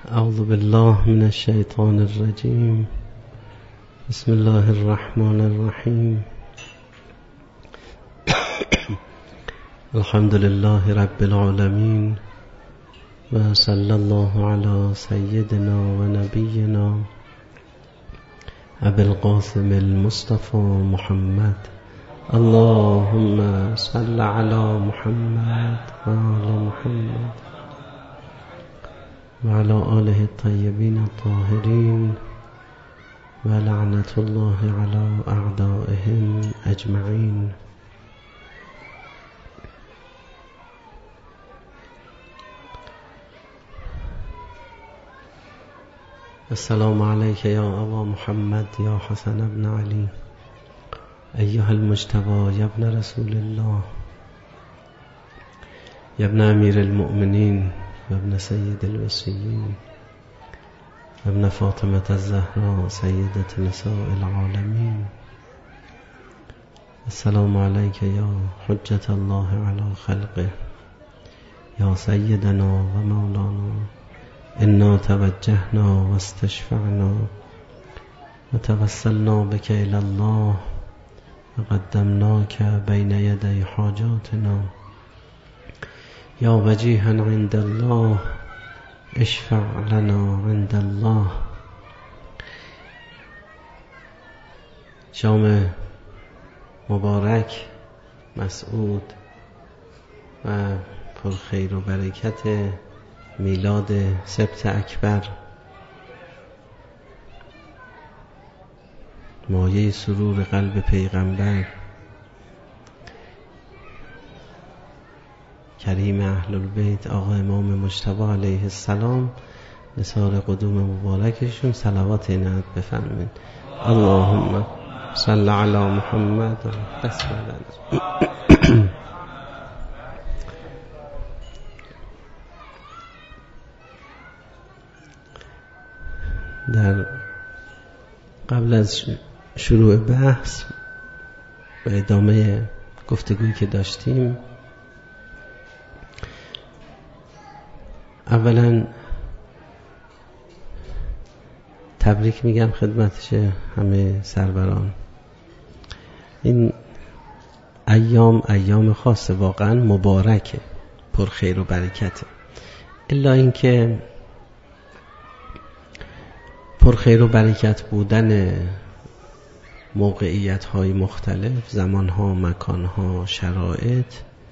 اعوذ بالله من الشیطان الرجیم. بسم الله الرحمن الرحیم. الحمد لله رب العالمین و صلی الله علی سیدنا و نبینا ابی القاسم المصطفى محمد. اللهم صل علی محمد و آل محمد و علی آله الطیبین الطاهرین و لعنت الله علی اعدائهم اجمعین. السلام علیک یا ابا محمد یا حسن ابن علی ایها المجتبی یا ابن رسول الله یا ابن امیر المؤمنین و ابن سید الوصیین و ابن فاطمة الزهراء سیدة نساء العالمین. السلام علیک یا حجة الله علی خلقه یا سیدنا و مولانا انا توجهنا و استشفعنا و توسلنا بك الى الله و قدمناك بین یدی حاجاتنا یا وجیها عند الله اشفع لنا عند الله. شام مبارک، مسعود و پرخیر و برکت میلاد سبت اکبر، مایه سرور قلب پیغمبر کریم اهل البیت آقا امام مجتبی علیه السلام، نثار قدوم مبارکشون صلوات عنایت بفرمایید. اللهم صل علی محمد. در قبل از شروع بحث و ادامه گفتگویی که داشتیم، اولا تبریک میگم خدمتش همه سروران. این ایام خاصه، واقعا مبارکه، پر خیر و برکته. الا اینکه پر خیر و برکت بودن موقعیت های مختلف، زمان ها، مکان ها، شرایط،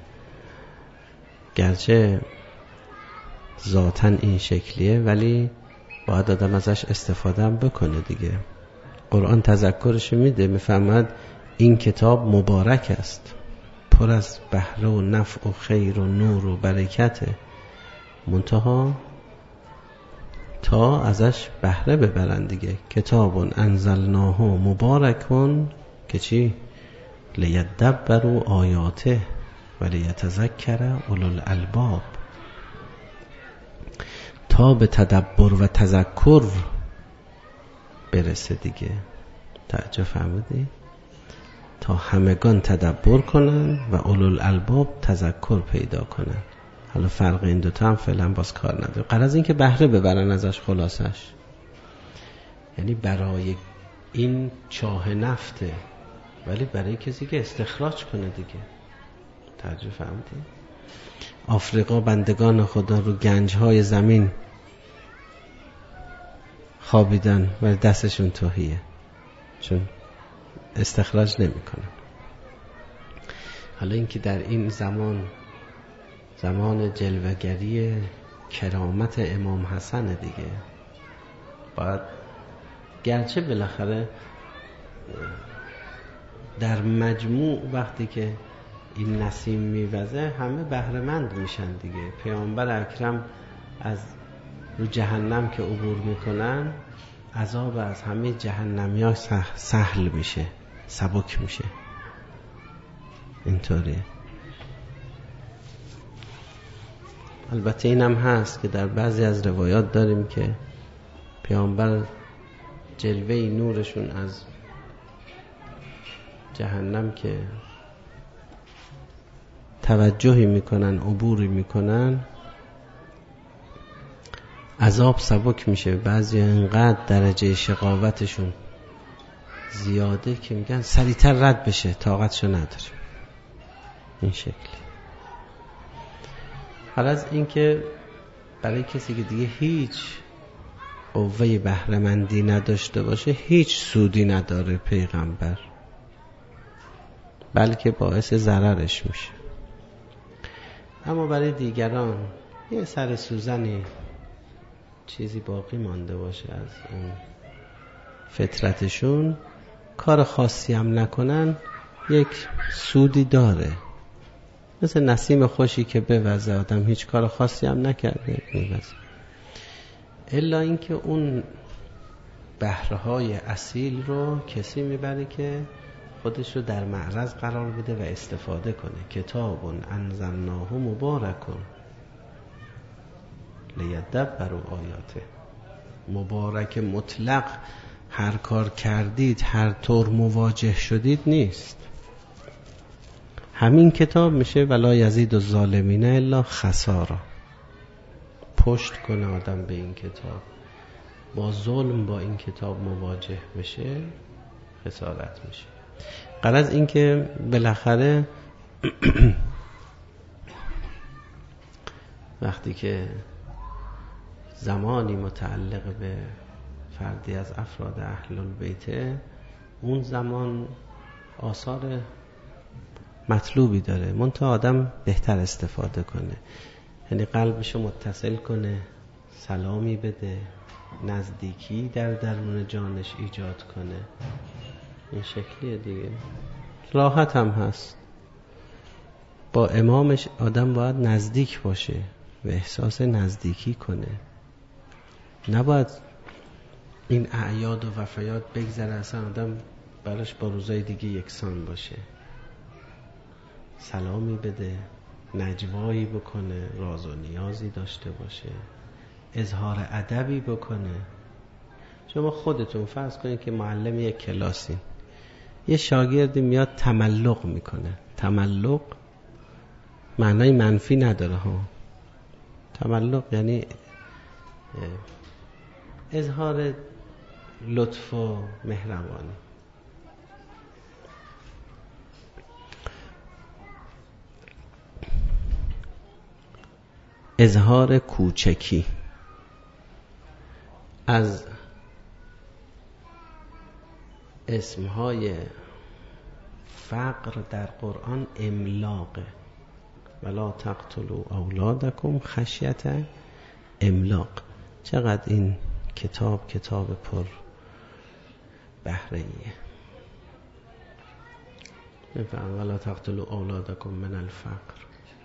گرچه ذاتاً این شکلیه ولی باید آدم ازش استفاده هم بکنه دیگه. قرآن تذکرش میده، میفهمد این کتاب مبارک است، پر از بهره و نفع و خیر و نور و برکته، منتها تا ازش بهره ببرن دیگه. کتاب انزلناه مبارکون که چی؟ لیدبروا آیاته و لیتذکر اولو الالباب، تا به تدبر و تذکر برسه دیگه. توجه فرمودی؟ تا همگان تدبر کنن و اولو الالباب تذکر پیدا کنن. حالا فرق این دوتا هم فعلا باز کار نداره. غرض این که بهره ببرن ازش، خلاصش یعنی برای این چاه نفته، ولی برای کسی که استخراج کنه دیگه. توجه فهمتی؟ آفریقا بندگان خدا رو گنج‌های زمین خوابیدن ولی دستشون تهیه، چون استخراج نمی‌کنن. حالا اینکه در این زمان جلوه‌گری کرامت امام حسن دیگه، باید گرچه بالاخره در مجموع وقتی که این نسیم میوزه همه بهره‌مند میشن دیگه. پیامبر اکرم از رو جهنم که عبور میکنن، عذاب از همه جهنمی‌ها سهل میشه، سبک میشه. اینطوریه. البته اینم هست که در بعضی از روایات داریم که پیامبر جلوه نورشون از جهنم که توجهی میکنن، عبوری میکنن، عذاب سبک میشه. بعضی انقدر درجه شقاوتشون زیاده که میگن سریعتر رد بشه، طاقتشو نداره. این شکلی. حالا از این که برای کسی که دیگه هیچ قوه بهره‌مندی نداشته باشه هیچ سودی نداره پیغمبر، بلکه باعث ضررش میشه. اما برای دیگران یه سر سوزنی چیزی باقی مانده باشه از اون فطرتشون، کار خاصی هم نکنن، یک سودی داره. مثل نسیم خوشی که بوزه، آدم هیچ کار خاصی هم نکرده میوزه. الا اینکه اون بهره‌های اصیل رو کسی میبره که خودش رو در معرض قرار بده و استفاده کنه. کتاب انزلناه مبارک لیدبروا آیاته. مبارک مطلق هر کار کردید، هر طور مواجه شدید نیست. همین کتاب میشه ولا یزید الظالمین الا خسارا. پشت کنه آدم به این کتاب، با ظلم با این کتاب مواجه بشه، خسارت میشه. غرض این که بالاخره وقتی که زمانی متعلق به فردی از افراد اهل البیت، اون زمان آثار مطلوبی داره، منتها آدم بهتر استفاده کنه. یعنی قلبشو متصل کنه، سلامی بده، نزدیکی در درون جانش ایجاد کنه. این شکلیه دیگه. راحت هم هست. با امامش آدم باید نزدیک باشه و احساس نزدیکی کنه. نباید این اعیاد و وفیات بگذره اصلا آدم براش با روزای دیگه یکسان باشه. سلامی بده، نجوایی بکنه، راز و نیازی داشته باشه، اظهار ادبی بکنه. شما خودتون فرض کنید که معلم یک کلاسین، یه شاگردی میاد تملق میکنه. تملق معنای منفی نداره ها. تملق یعنی اظهار لطف و مهربانی. اظهار کوچکی. از اسمهای فقر در قرآن املاقه. ولا تقتلوا اولادکم خشیت املاق. چقدر این کتاب پر بهره‌ایه. بفهم ولا تقتلوا اولادکم من الفقر،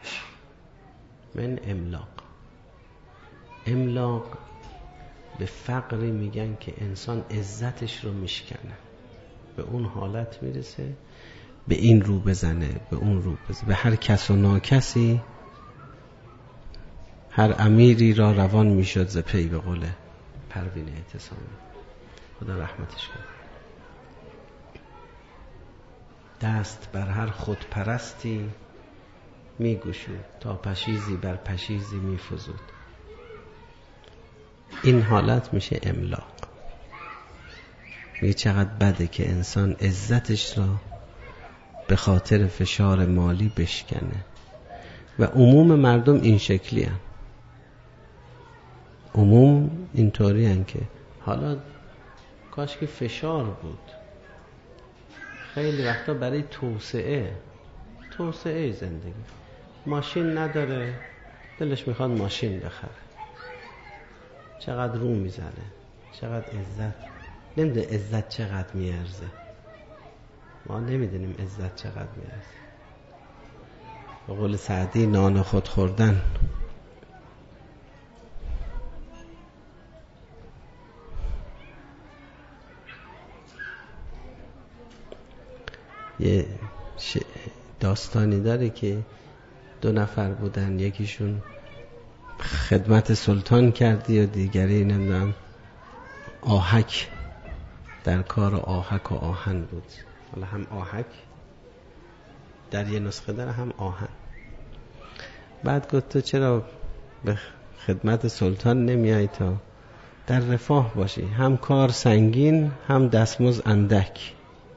من املاق. املاق به فقری میگن که انسان عزتش رو میشکنه، به اون حالت میرسه به این رو بزنه، به اون رو بزنه، به هر کس و ناکسی. هر امیری را روان میشد ز پی، به قول پروین اعتصامی، خدا رحمتش کنه. دست بر هر خودپرستی میگشود، تا پشیزی بر پشیزی میفزود. این حالت میشه املاق. میگه چقدر بده که انسان عزتش را به خاطر فشار مالی بشکنه. و عموم مردم این شکلی هن. عموم اینطوری هن که حالا کاش که فشار بود. خیلی وقتا برای توسعه زندگی، ماشین نداره دلش میخواد ماشین بخره، چقدر رو میزنه، چقدر عزت. نمیدونه عزت چقدر میارزه. ما نمیدونیم عزت چقدر میارزه. به قول سعدی نان خود خوردن. یه داستانی داره که 2 نفر بودن، یکیشون خدمت سلطان کردی و دیگری نمیدونم آهک در کار آهک و آهن بود. حالا هم آهک در یه نسخه داره هم آهن. بعد گفت تو چرا به خدمت سلطان نمیای تا در رفاه باشی، هم کار سنگین هم دستمزد اندک،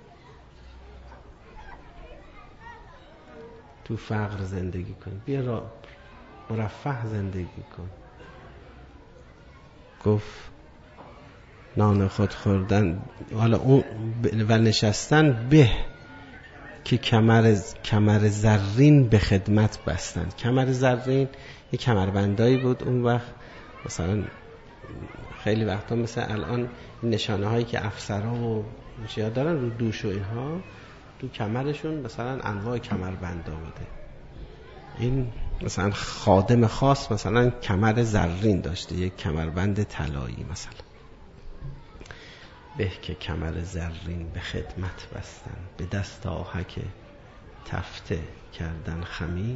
تو فقر زندگی کن، بیا مرفه زندگی کن. گفت نان خود خوردن حالا اون و نشستن به که کمر زرین به خدمت بستن. کمر زرین یه کمربندایی بود اون وقت، مثلا خیلی وقتا مثل الان نشانه هایی که افسرها و چیا دارن رو دوش و اینها، تو کمرشون مثلا انواع کمربندا بوده. این مثلا خادم خاص مثلا کمر زرین داشته، یک کمربند طلایی مثلا. به که کمر زرین به خدمت بستن، به دست آهک تفته کردن خمیر،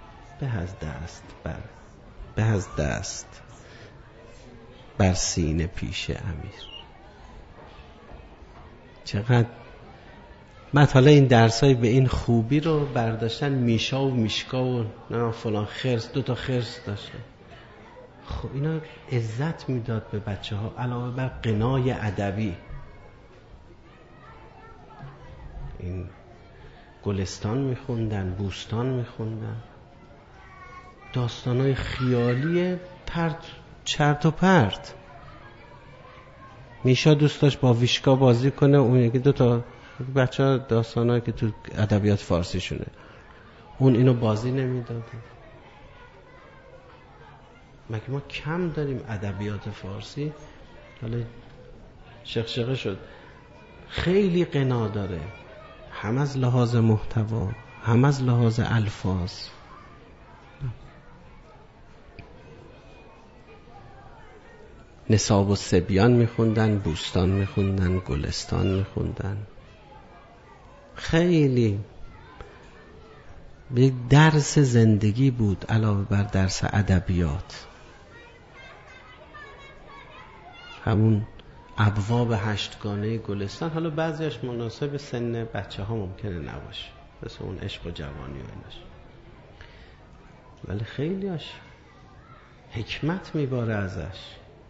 به از دست بر سینه پیش امیر. چقدر بعد حالا این درسای به این خوبی رو برداشتن، میشا و میشکا و نه فلان خرس، 2 تا خرس داشتن. خب اینا عزت میداد به بچه ها، علاوه بر غنای ادبی. این گلستان میخوندن، بوستان میخوندن، داستانای خیالی چرت و پرت. میشا دوست داشت با ویشکا بازی کنه، اون یکی 2 تا بچه ها داستانایی که تو ادبیات فارسی شونه، اون اینو بازی نمیداد. مگه ما کم داریم ادبیات فارسی؟ حالا شقشقه شد. خیلی غنا داره، هم از لحاظ محتوا هم از لحاظ الفاظ. نساب و صبیان میخوندن، بوستان میخوندن، گلستان میخوندن. خیلی یک درس زندگی بود علاوه بر درس ادبیات. همون ابواب 8گانه گلستان، حالا بعضیش مناسب سن بچه ها ممکنه نباشه، مثل اون عشق و جوانی و ایناش، ولی خیلیاش حکمت میباره ازش.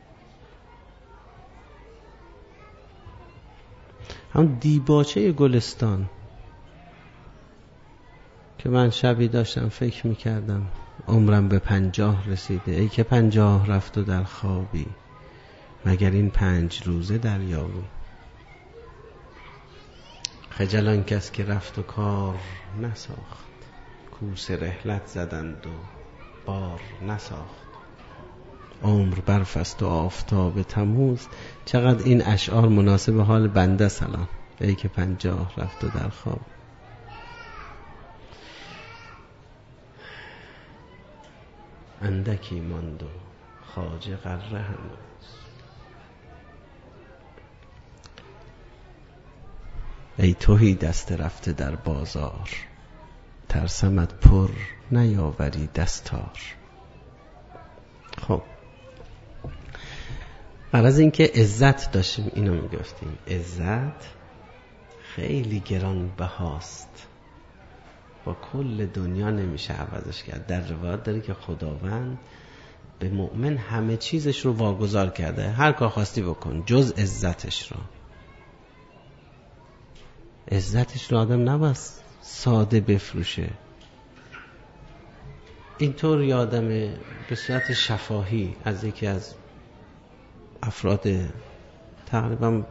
همون دیباچه گلستان که من شبی داشتم فکر میکردم عمرم به 50 رسیده، ای که 50 رفت و در خوابی، مگر این 5 روزه دریابی. خجل آن کس که رفت و کار نساخت، کوس رحلت زدند و بار نساخت. عمر برف است و آفتاب تموز. چقدر این اشعار مناسب حال بنده سلام، ای که 50 رفت و در خواب. اندکی ماند و خواجه غره هنوز، ای تهی دست رفته در بازار، ترسمت پر نیاوری دستار. خب غرض این که عزت داشتیم اینو میگفتیم، عزت خیلی گران بهاست، با کل دنیا نمیشه عوضش کرد. در روایت داره که خداوند به مؤمن همه چیزش رو واگذار کرده، هر کار خواستی بکن جز عزتش رو. عزتش رو آدم نباید ساده بفروشه. اینطور یادم به صورت شفاهی از یکی از افراد تقریبا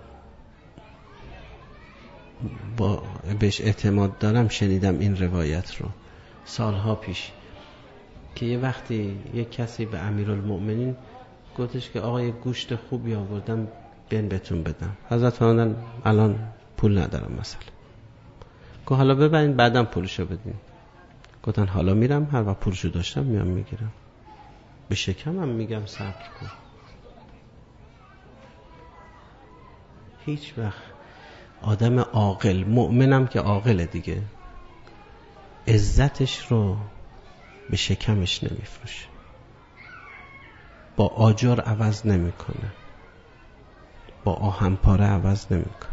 با بهش اعتماد دارم شنیدم این روایت رو سالها پیش، که یه وقتی یک کسی به امیرالمؤمنین گفتش که آقا یه گوشت خوبی آوردم بیان بهتون بدم. حضرت فرمودن الان پول ندارم مثلا. گفت حالا ببرین بعدم پولشو بدین. گفتن حالا میرم، هر وقت پولشو داشتم میام میگیرم. به شکمم میگم صبر کن. هیچ وقت آدم عاقل، مؤمنم که عاقله دیگه، عزتش رو به شکمش نمیفروشه، با آجر عوض نمیکنه، با آهن پاره عوض نمیکنه.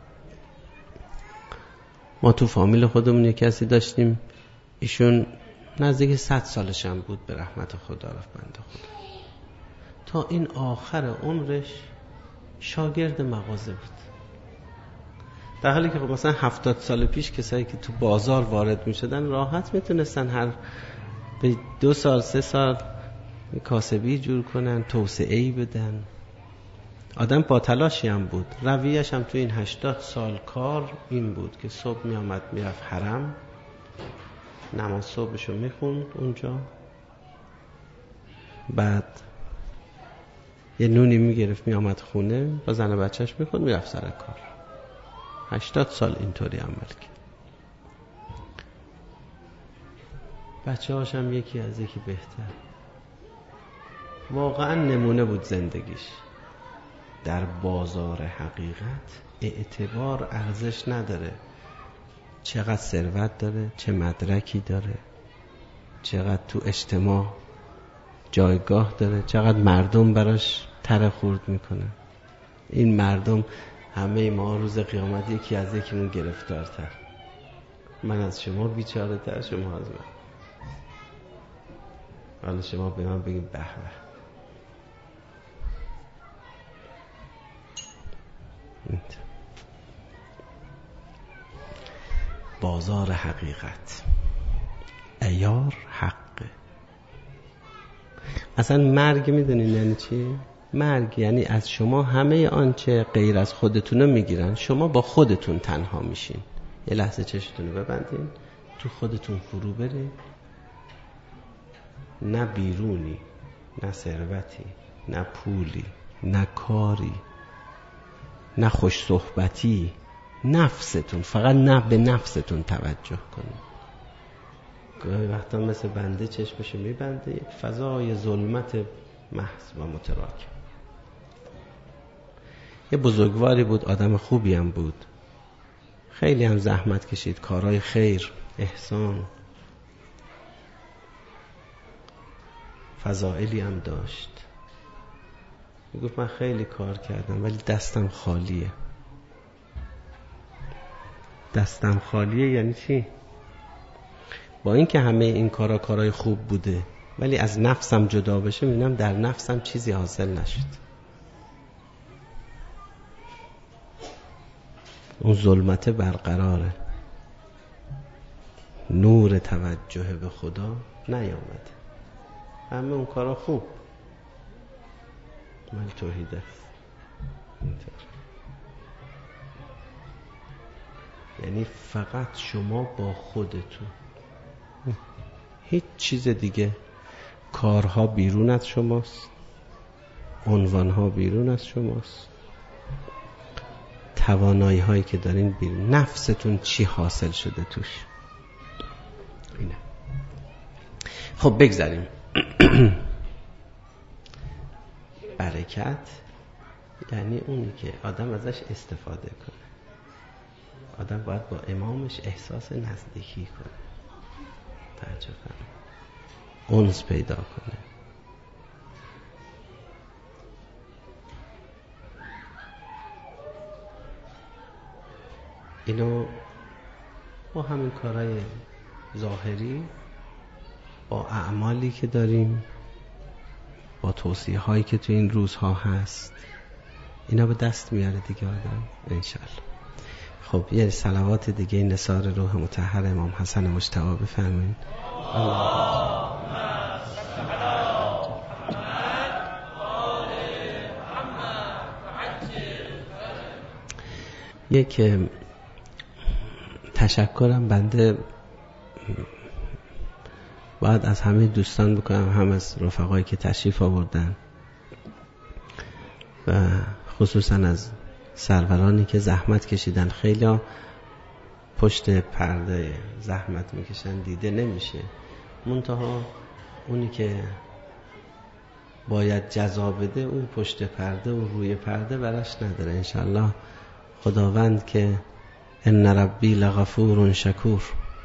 ما تو فامیل خودمون یک کسی داشتیم، ایشون نزدیک 100 سالشم بود، به رحمت خدا رفت بنده خدا. تا این آخر عمرش شاگرد مغازه بود، در حالی که مثلا 70 سال پیش کسایی که تو بازار وارد می شدن راحت میتونستن هر به 2 سال 3 سال کاسبی جور کنن، توسعه‌ای بدن. آدم با تلاشی هم بود. رویش هم تو این 80 سال کار این بود که صبح می آمد می رفت حرم، نماز صبحشو می خوند اونجا، بعد یه نونی می گرفت می آمد خونه با زن و بچهش می خوند، می رفت سر کار. 80 سال اینطوری عمل کرد. بچه هاشم یکی از یکی بهتر. واقعا نمونه بود زندگیش. در بازار حقیقت اعتبار ارزش نداره، چقدر ثروت داره، چه مدرکی داره، چقدر تو اجتماع جایگاه داره، چقدر مردم براش تره خورد میکنه. این مردم همه ما روز قیامت یکی از یکیمون گرفتارتر. من از شما بیچاره تر، شما از من. حالا شما به من بگید به به. بازار حقیقت، عیار حقه. اصلا مرگ میدونین یعنی چی؟ مرگ یعنی از شما همه آنچه غیر از خودتون میگیرن، شما با خودتون تنها میشین. یه لحظه چشتون رو ببندین، تو خودتون فرو برین. نه بیرونی، نه ثروتی، نه پولی، نه کاری، نه خوش صحبتی، نفستون. فقط نه به نفستون توجه کنید. گاهی وقتا مثل بنده چشمشو میبنده، یک فضای ظلمت محض و متراکم. یه بزرگواری بود، آدم خوبی هم بود، خیلی هم زحمت کشید، کارهای خیر، احسان، فضائلی هم داشت. میگفت من خیلی کار کردم ولی دستم خالیه. دستم خالیه یعنی چی؟ با اینکه همه این کارهای خوب بوده ولی از نفسم جدا بشه، میبینم در نفسم چیزی حاصل نشد. اون ظلمت برقراره، نور توجه به خدا نیامده. همه اون کارا خوب من توحیده. یعنی فقط شما با خودتون، هیچ چیز دیگه. کارها بیرون از شماست، عنوانها بیرون از شماست، توانایی هایی که دارین بیرون. نفستون چی حاصل شده توش؟ اینه. خب بگذاریم. برکت یعنی اونی که آدم ازش استفاده کنه. آدم باید با امامش احساس نزدیکی کنه، توجه کنه، انس پیدا کنه. اینو با همین کارهای ظاهری، با اعمالی که داریم، با توصیه هایی که تو این روزها هست، اینا به دست میاره دیگه آدم انشالله. خب یه صلوات دیگه نثار روح مطهر امام حسن مجتبی بفرمایید. یک تشکرم بنده باید از همه دوستان بکنم، هم از رفقایی که تشریف آوردن و خصوصا از سرورانی که زحمت کشیدن. خیلی پشت پرده زحمت میکشن، دیده نمیشه، منتها اونی که باید جزا بده اون پشت پرده و روی پرده براش نداره. انشالله خداوند که ان ربی لغفور شکور،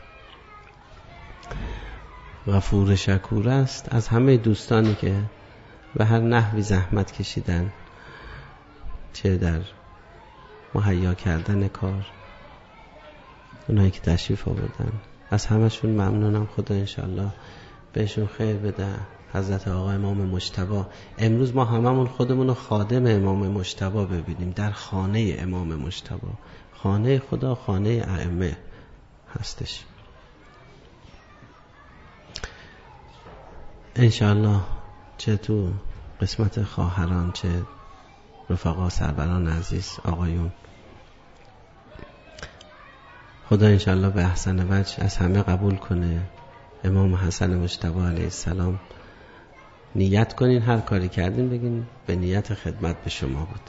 غفور شکور است. از همه دوستانی که به هر نحوی زحمت کشیدن، چه در مهیا کردن کار، اونایی که تشریف آوردن، از همشون ممنونم. خدا انشالله بهشون خیر بده. حضرت آقا امام مجتبی، امروز ما هممون خودمون رو خادم امام مجتبی ببینیم، در خانه امام مجتبی، خانه خدا، خانه ائمه هستش. انشالله چه تو قسمت خواهران چه رفقا سروران عزیز آقایون، خدا انشالله به احسن وجه از همه قبول کنه. امام حسن مجتبی علیه السلام، نیت کنین هر کاری کردین بگین به نیت خدمت به شما بود.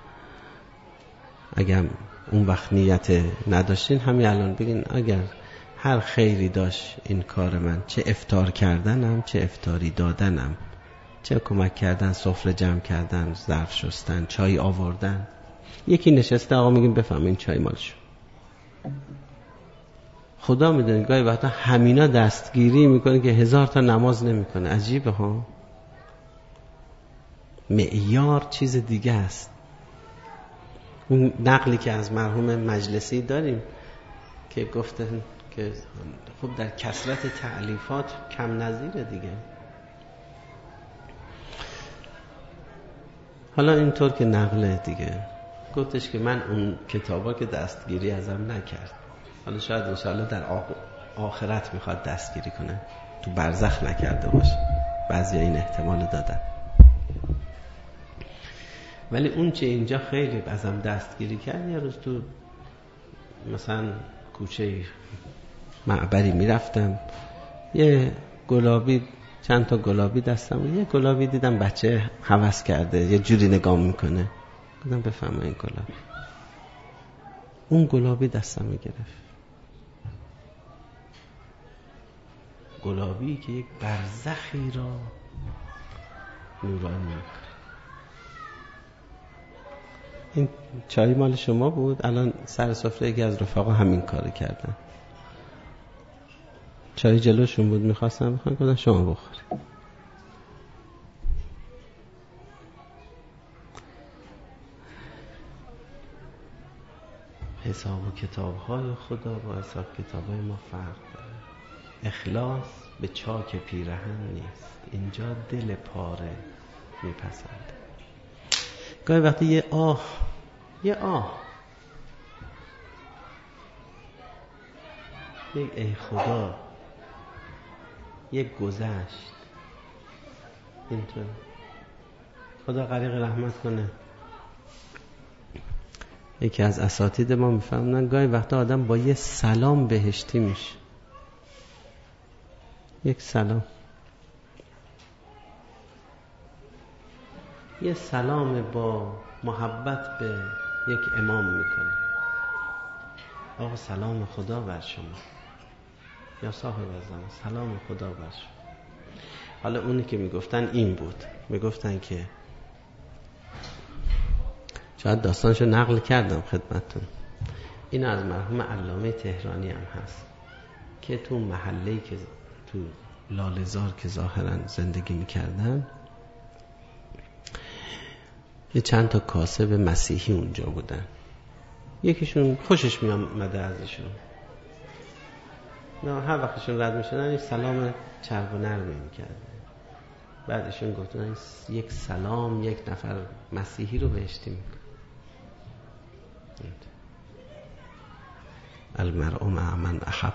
اگر اون وقت نیت نداشتین همین الان بگین اگر هر خیری داشت این کار من، چه افطار کردنم، چه افطاری دادنم، چه کمک کردن، سفره جمع کردن، ظرف شستن، چای آوردن. یکی نشسته آقا میگیم بفهمین چای مالشو. خدا میدونه گاهی وقتا همینا دستگیری میکنه که 1000 تا نماز نمیکنه. عجیبه ها، معیار چیز دیگه است. اون نقلی که از مرحوم مجلسی داریم که گفتن که خب در کثرت تألیفات کم نظیره دیگه. حالا اینطور که نقله دیگه گفتش که من اون کتابا که دستگیری ازم نکرد، حالا شاید انشاءالله در آخرت میخواد دستگیری کنه، تو برزخ نکرده باشه. بعضی این احتمال دادن، ولی اون چه اینجا خیلی ازم دستگیری کرد. یه روز تو مثلا کوچه معبری میرفتم، یه گلابی، چند تا گلابی دستم، یه گلابی دیدم بچه هوس کرده یه جوری نگاه میکنه، گفتم بفهمه این گلابی. اون گلابی دستم میگرفت، گلابی که یک برزخی را نورانی میکنه. این چای مال شما بود. الان سر سفره یکی از رفقا همین کارو کردن. چای جلوشون بود، میخواستم گفتن شما بخوری. حساب و کتاب‌های خدا با حساب کتاب‌های ما فرق داره. اخلاص به چاک پیرهن نیست، اینجا دل پاره میپسنده. گاهی وقتی یه آه یک ای خدا، یک گذشت، اینطور. خدا غریق رحمت کنه. یکی از اساتید ما میفهمن گاهی وقتا آدم با یه سلام بهشتی میشه. یک سلام، یه سلام با محبت به یک امام میکنه. آقا سلام خدا بر شما، یا صاحب زمان سلام خدا بر شما. حالا اونی که میگفتن این بود، میگفتن که شاید داستانشو نقل کردم خدمتتون، این از مرحوم علامه تهرانی هم هست که تو محله‌ای که تو لاله‌زار که ظاهرا زندگی میکردن، یه چند تا کاسب مسیحی اونجا بودن. یکیشون خوشش میامده ازشون، نه هر وقتشون رد میشدن یه سلام چرب و نرمی میکردن. بعدشون گفتن یک سلام یک نفر مسیحی رو بهشتی میکنه. المرء مع من احب.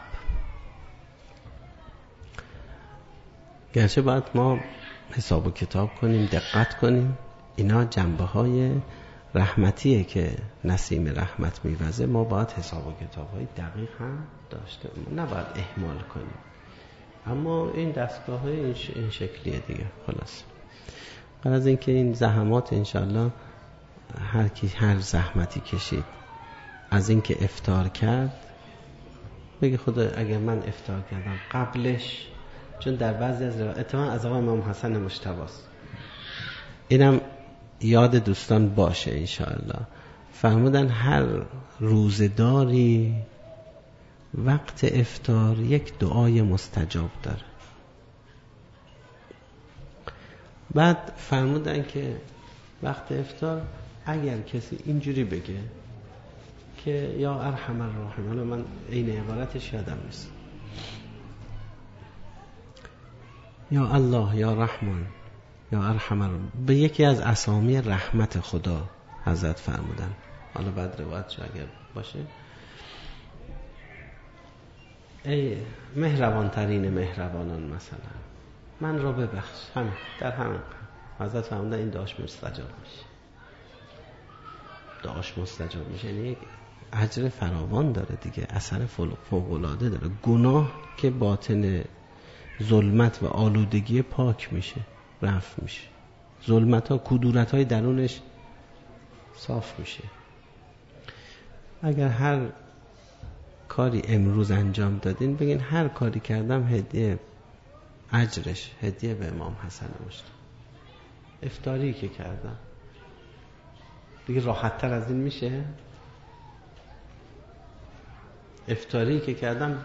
گرچه باید ما حساب و کتاب کنیم، دقت کنیم، اینا جنبه های رحمتیه که نسیم رحمت میوزه. ما باید حساب و کتاب های دقیق هم داشته، نباید اهمال کنیم. اما این دستگاه های این شکلیه دیگه. خلاص بعد از اینکه این زحمات انشالله هر زحمتی کشید، از اینکه افطار کرد بگی خدا اگر من افطار کردم قبلش، چون در بعضی از روایات از آقای امام حسن مجتبی است، اینم یاد دوستان باشه انشاءالله، فرمودن هر روزداری وقت افطار یک دعای مستجاب داره. بعد فرمودن که وقت افطار اگر کسی اینجوری بگه که یا ارحم الراحمین، من این عبارتش یادم نیست، یا الله، یا رحمان، یا ارحم، به یکی از اسامی رحمت خدا حضرت فرمودن. حالا بعد روایت اگر باشه، ای مهربان ترین مهربانان، مثلا من را ببخش. همین در همین حضرت فرمودن این دعاش مستجاب میشه. دعاش مستجاب میشه، یعنی یک اجر فراوان داره دیگه، اثر فوق‌العاده داره. گناه که باطن ظلمت و آلودگی پاک میشه، رفع میشه، ظلمت ها، کدورت های درونش صاف میشه. اگر هر کاری امروز انجام دادین بگین هر کاری کردم هدیه، اجرش هدیه به امام حسن مجتبی. افطاری که کردم دیگه راحت تر از این میشه؟ افطاری که کردم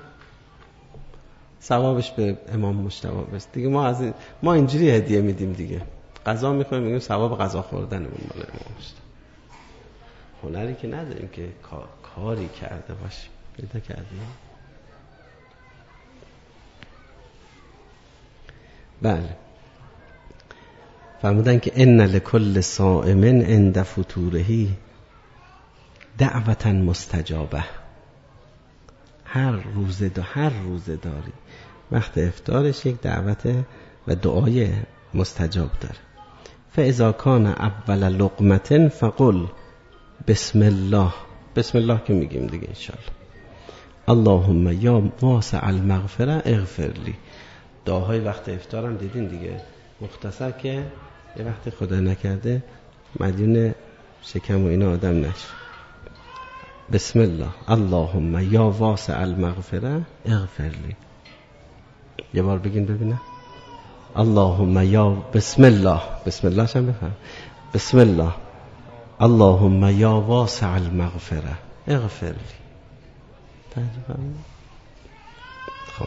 ثوابش به امام مجتبی است دیگه. ما اینجوری هدیه میدیم دیگه، غذا میخوایم میگیم ثواب غذا خوردنمون مال امام مجتبی. هنری که نداریم که کاری کرده باشیم. پیدا کردیم؟ بله. فرمودن که ان لکل صائم عند فطوره دعوة مستجابه. هر روزه داری وقت افطارش یک دعوت و دعای مستجاب داره. فاذا کان اول لقمه فقل بسم الله. بسم الله که میگیم دیگه انشاءالله. اللهم یا واسع المغفره اغفر لی. دعاهای وقت افطارم دیدین دیگه، مختصر که یه وقت خدا نکرده مدیون شکم و اینا آدم نشه. بسم الله، اللهم یا واسع المغفره اغفر لی. یه بار بگین ببینم. اللهم یا بسم الله، بسم الله شم بفهم. بسم الله، اللهم یا واسع المغفره اغفر لی. خب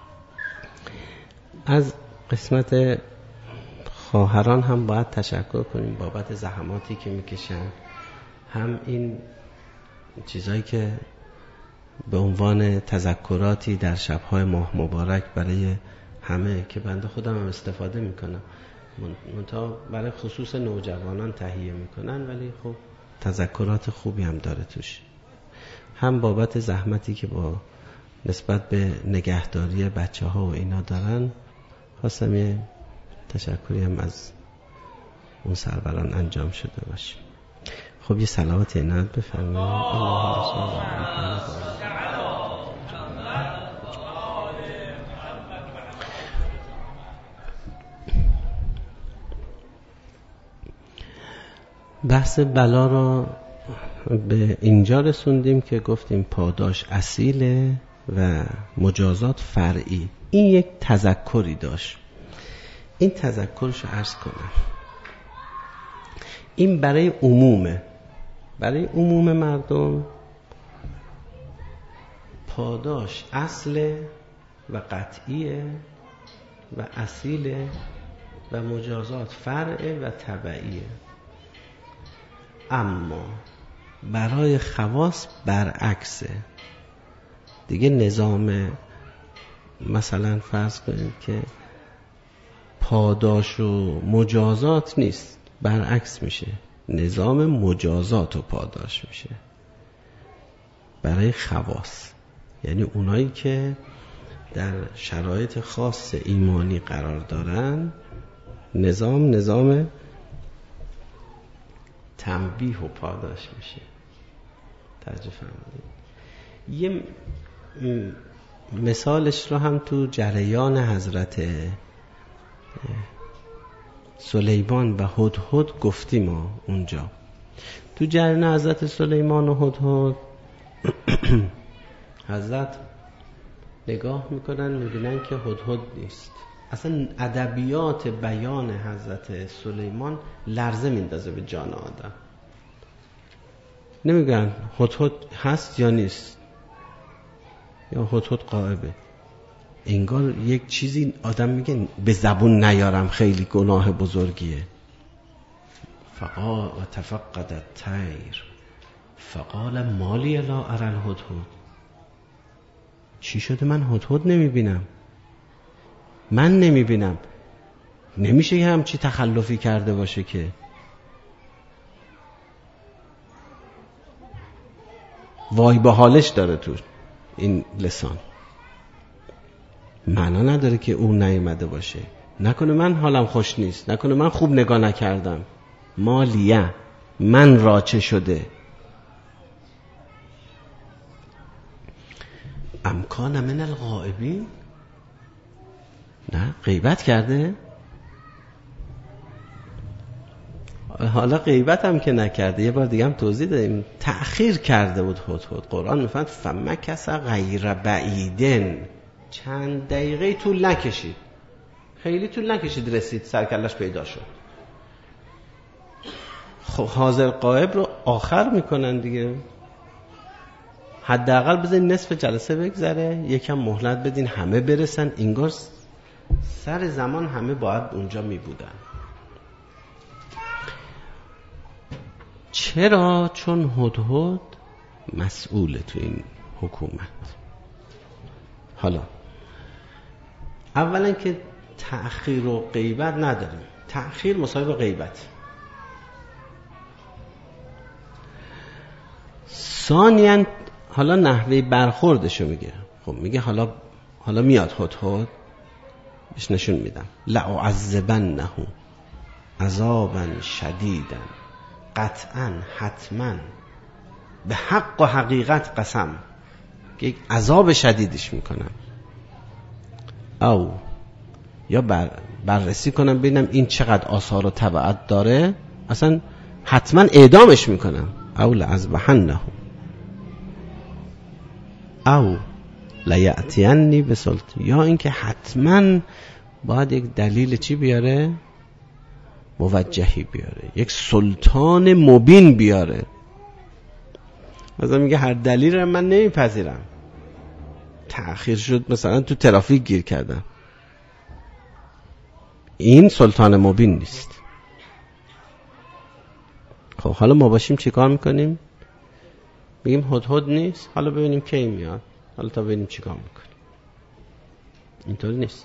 از قسمت خواهران هم باید تشکر کنیم بابت زحماتی که میکشن، هم این چیزایی که به عنوان تذکراتی در شبهای ماه مبارک برای همه که بنده خودم هم استفاده میکنم، منتها برای خصوص نوجوانان تهیه میکنن، ولی خب تذکرات خوبی هم داره توش. هم بابت زحمتی که با نسبت به نگهداری بچه ها و اینا دارن، خواستم یه تشکری هم از اون سروران انجام شده باشه. خب یه صلوات عنایت بفرمایید. اللهم صل علی محمد. بحث بلا را به اینجا رسوندیم که گفتیم پاداش اصیله و مجازات فرعی. این یک تذکری داشت، این تذکرش رو عرض کنم. این برای عمومه، برای عموم مردم پاداش اصل و قطعیه و اصیله و مجازات فرعه و تبعیه. اما برای خواص برعکسه دیگه. نظام مثلا فرض کنید که پاداش و مجازات نیست، برعکس میشه، نظام مجازات و پاداش میشه برای خواص. یعنی اونایی که در شرایط خاص ایمانی قرار دارن، نظام تنبیه و پاداش میشه. توجه فرمایید. یه مثالش رو هم تو جریان حضرت سلیمان و هدهد گفتیم ما اونجا. تو جریان حضرت سلیمان و هدهد حضرت نگاه میکنن میبینن که هدهد نیست. اصلا ادبیات بیان حضرت سلیمان لرزه میندازه به جان آدم. نمیگن هدهد هست یا نیست، یا هدهد غائبه. انگار یک چیزی آدم میگه به زبون نیارم، خیلی گناه بزرگیه. فقال و تفقد الطیر فقال مالی لا اری الهدهد. چی شده من هدهد نمیبینم؟ من نمیبینم. نمیشه که همچی تخلفی کرده باشه که. وای به حالش داره تو این لسان. معنا نداره که اون نیامده باشه. نکنه من حالم خوش نیست، نکنه من خوب نگاه نکردم، مالیه من راچه شده. امکان من الغائبین، نه غیبت کرده. حالا غیبت هم که نکرده، یه بار دیگه هم توضیح دادیم، تأخیر کرده بود هدهد. قرآن میفرماید فمکث غیر بعیدن، چند دقیقه طول نکشید، خیلی طول نکشید رسید سرکلش پیدا شد. خب حاضر غائب رو آخر میکنن دیگه. حداقل بذارین نصف جلسه بگذره، یکم مهلت بدین همه برسن، انگار سر زمان همه باید اونجا میبودن. چرا؟ چون هدهد مسئوله تو این حکومت. حالا اولا که تأخیر و غیبت نداریم، تأخیر مساوی با غیبت. ثانیاً حالا نحوه برخوردشو میگه. خب میگه حالا میاد هدهد، بهش نشون میدم لأعذبنه عذابا شدیدا قطعا حتما به حق و حقیقت قسم که یک عذاب شدیدش میکنم، او یا بررسی کنم ببینم این چقدر آثار و تبعات داره، اصلا حتما اعدامش میکنم، او لأذبحنه او لیأتینی بسلطان، یا اینکه حتما باید یک دلیل چی بیاره؟ موجهی بیاره، یک سلطان مبین بیاره. مثلا میگه هر دلیل رو من نمیپذیرم، تأخیر شد مثلا تو ترافیک گیر کردم، این سلطان مبین نیست. خب حالا ما باشیم چی کار میکنیم؟ میگیم هدهد نیست، حالا ببینیم کی میاد، حالا تا ببینیم چی کار میکنیم. اینطوری نیست.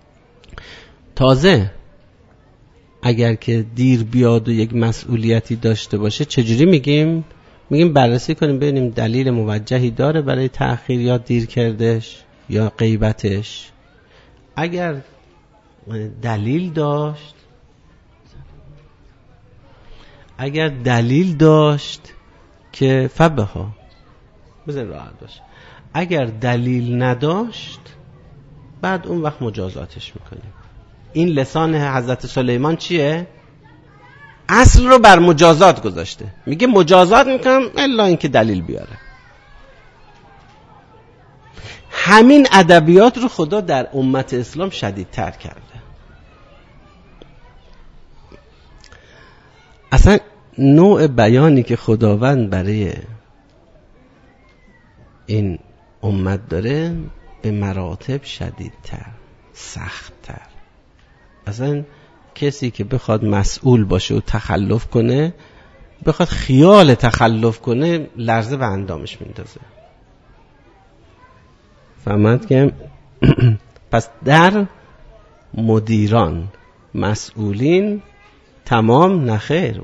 تازه اگر که دیر بیاد و یک مسئولیتی داشته باشه چجوری میگیم بررسی کنیم ببینیم دلیل موجهی داره برای تأخیر یا دیر کردش یا غیبتش. اگر دلیل داشت که فبها، بذار راحت باشه. اگر دلیل نداشت بعد اون وقت مجازاتش میکنیم. این لسان حضرت سلیمان چیه؟ اصل رو بر مجازات گذاشته، میگه مجازات میکنم الا اینکه دلیل بیاره. همین ادبیات رو خدا در امت اسلام شدیدتر کرده. اصلا نوع بیانی که خداوند برای این امت داره به مراتب شدیدتر، سختتر. اصلا کسی که بخواد مسئول باشه و تخلف کنه، بخواد خیال تخلف کنه، لرزه به اندامش میندازه. فهمت که پس در مدیران، مسئولین تمام نخیر،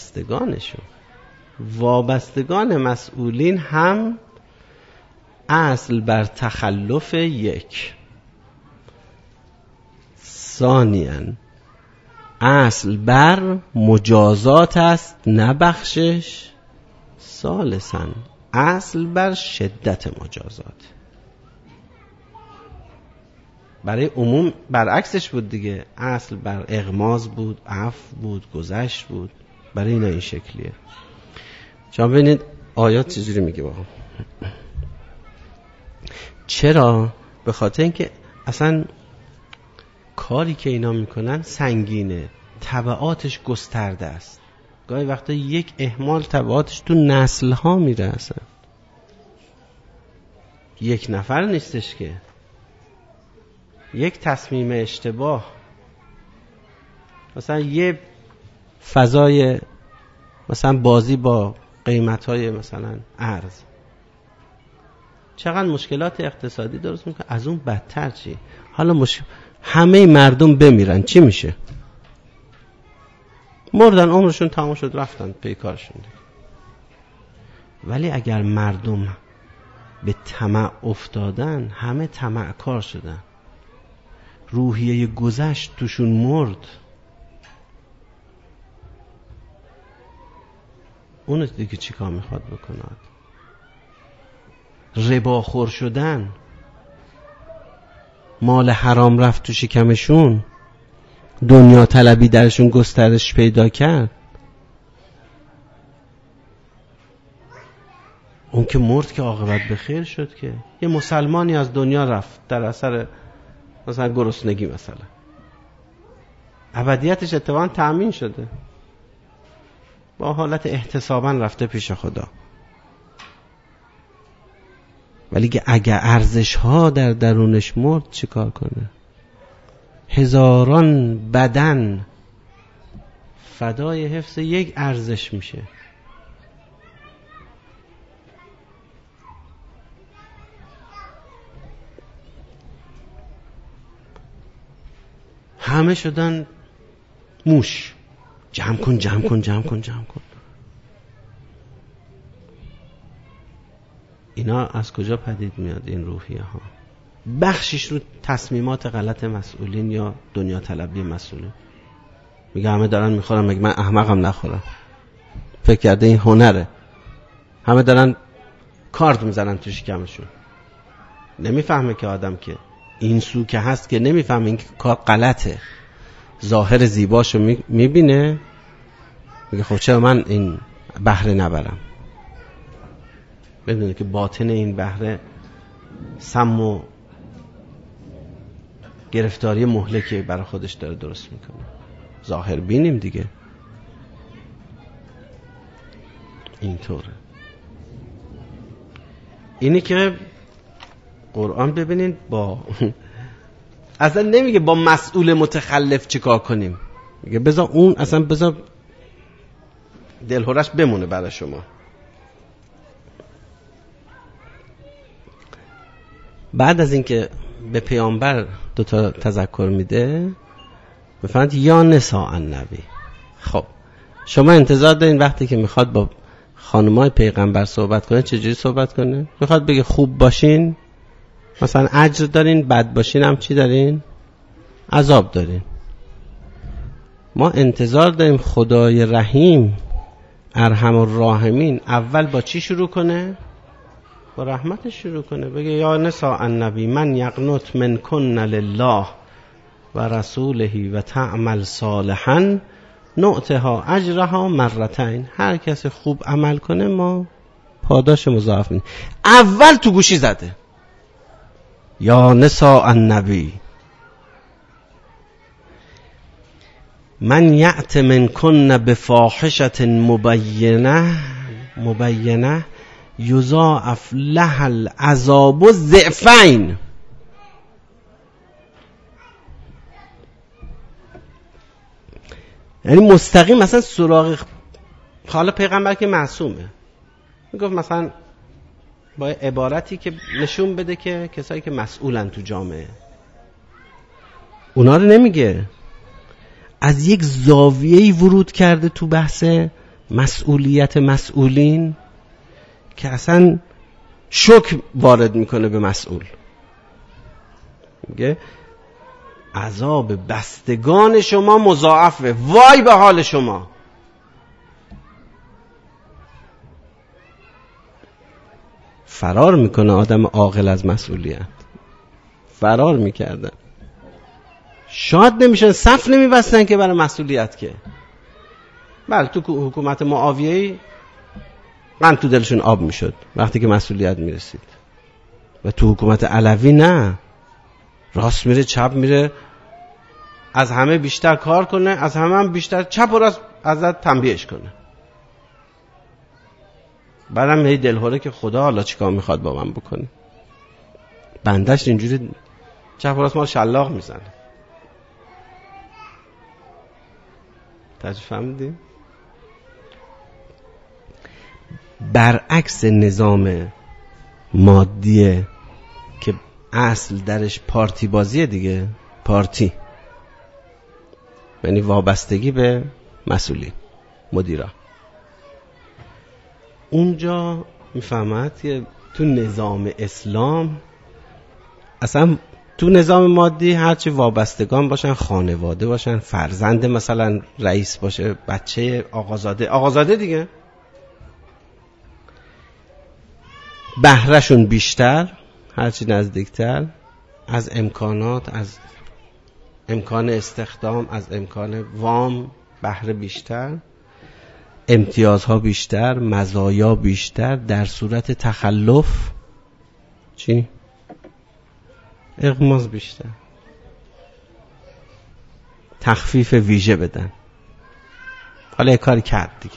وابستگان مسئولین هم اصل بر تخلف یک، ثانیاً اصل بر مجازات است نه بخشش، ثالثاً اصل بر شدت مجازات. برای عموم برعکسش بود دیگه، اصل بر اغماض بود، عفو بود، گذشت بود. برای اینا این شکلیه. شما ببینید آیات چجوری میگه با هم. چرا؟ به خاطر اینکه اصلا کاری که اینا میکنن سنگینه، تبعاتش گسترده است. گاهی وقتا یک اهمال تبعاتش تو نسل ها میره. اصلا یک نفر نیستش که، یک تصمیم اشتباه، مثلا یه فضای مثلا بازی با قیمت‌های مثلا ارز، چقدر مشکلات اقتصادی درست میکنه. از اون بدتر چی؟ حالا همه مردم بمیرن چی میشه؟ مردن، عمرشون تمام شد، رفتن پی کارشون. ولی اگر مردم به طمع افتادن، همه طمع کار شدن، روحیه گذشت توشون مرد، اون دیگه چی کار میخواد بکند؟ رباخور شدن، مال حرام رفت تو شکمشون، دنیا طلبی درشون گسترش پیدا کرد، اون که مرد که عاقبت به خیر شد. که یه مسلمانی از دنیا رفت در اثر مثلا گرسنگی، مثلا ابدیتش اتفاقا تأمین شده، با حالت احتساباً رفته پیش خدا. ولی که اگه ارزش ها در درونش مرد چی کار کنه؟ هزاران بدن فدای حفظ یک ارزش میشه. همه شدن موش، جمع کن جمع کن جمع کن جمع کن. اینا از کجا پدید میاد این روحیه ها؟ بخشش رو تصمیمات غلط مسئولین یا دنیا طلبی مسئولین. میگه همه دارن میخورن، میگه من احمقم نخورم. فکر کرده این هنره. همه دارن کارت میزنن تو شکمشون. نمیفهمه که آدم که این سو که هست که نمیفهمه این کار غلطه. ظاهر زیباشو میبینه، میگه خب چرا من این بهره نبرم؟ بدونه که باطن این بهره سم و گرفتاری مهلکی برای خودش داره درست میکنه. ظاهر بینیم دیگه اینطوره. اینی که قرآن ببینید با اصلا نمیگه با مسئول متخلف چیکار کنیم، میگه بذار اون اصلا بذار دلهورش بمونه برای شما. بعد از اینکه به پیامبر دوتا تذکر میده، بفهمید یا نساء النبی. خب شما انتظار دارین وقتی که میخواد با خانمای پیغمبر صحبت کنه چجوری صحبت کنه؟ میخواد بگه خوب باشین مثلا اجر دارین، بد باشین هم چی دارین؟ عذاب دارین. ما انتظار داریم خدای رحیم ارحم الراحمین اول با چی شروع کنه؟ با رحمتش شروع کنه. بگه یا نساء النبی من یقنت منکن لله و رسوله و تعمل صالحا نؤتها اجرها مرتين. هر کسی خوب عمل کنه ما پاداش مضاعف میدیم. اول تو گوشی زده یا نساء النبی من یأت منکن بفاحشة مبینه یضاعف لها العذاب ضعفین. یعنی مستقیم مثلا سراغ حالا پیغمبر که معصومه میگفت مثلا با عبارتی که نشون بده که کسایی که مسئولن تو جامعه، اونا رو نمیگه، از یک زاویه‌ای ورود کرده تو بحث مسئولیت مسئولین که اصلا شوک وارد میکنه به مسئول. میگه عذاب بستگان شما مضاعفه، وای به حال شما. فرار میکنه آدم عاقل از مسئولیت، فرار میکردن. شاید نمیشن صف نمیبستن که برای مسئولیت که بله تو حکومت معاویه قند تو دلشون آب میشد وقتی که مسئولیت میرسید، و تو حکومت علوی نه، راست میره چپ میره، از همه بیشتر کار کنه، از همه هم بیشتر چپ و راست ازت تنبیهش کنه. بعدم هی دلهوره که خدا حالا چیکار میخواد با من بکنه. بندش اینجوری چپ و راست ما شلاق میزنه. تجربه فهمیدیم؟ برعکس نظام مادیه که اصل درش پارتی بازیه دیگه. پارتی، یعنی وابستگی به مسئولین، مدیرا. اونجا میفهمد که تو نظام اسلام، اصلا تو نظام مادی هرچی وابستگان باشن، خانواده باشن، فرزند مثلا رئیس باشه، بچه آقازاده دیگه، بهرهشون بیشتر، هرچی نزدیکتر، از امکانات، از امکان استخدام، از امکان وام بهره بیشتر، امتیازها بیشتر، مزایا بیشتر، در صورت تخلف چی؟ اغماض بیشتر، تخفیف ویژه بدن. حالا یک کاری کرد دیگه،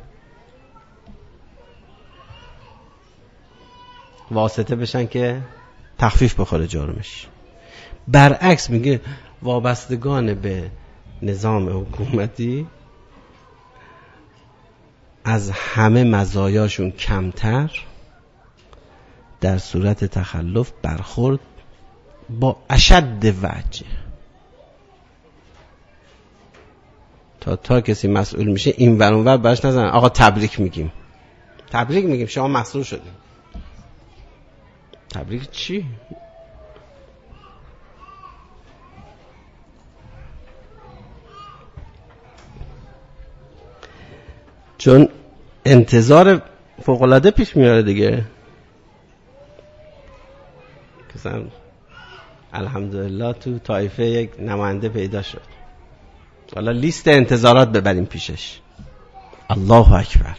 واسطه بشن که تخفیف بخوره جرمش. برعکس میگه وابستگان به نظام حکومتی از همه مزایاشون کمتر، در صورت تخلف برخورد با اشد وجه. تا کسی مسئول میشه این ور اون ور برش نزنن آقا تبریک میگیم شما مسئول شدیم. تبریک چی؟ چون انتظار فوق‌العاده پیش میاره دیگه. مثلا الحمدلله تو طایفه یک نماینده پیدا شد، حالا لیست انتظارات ببریم پیشش. الله اکبر،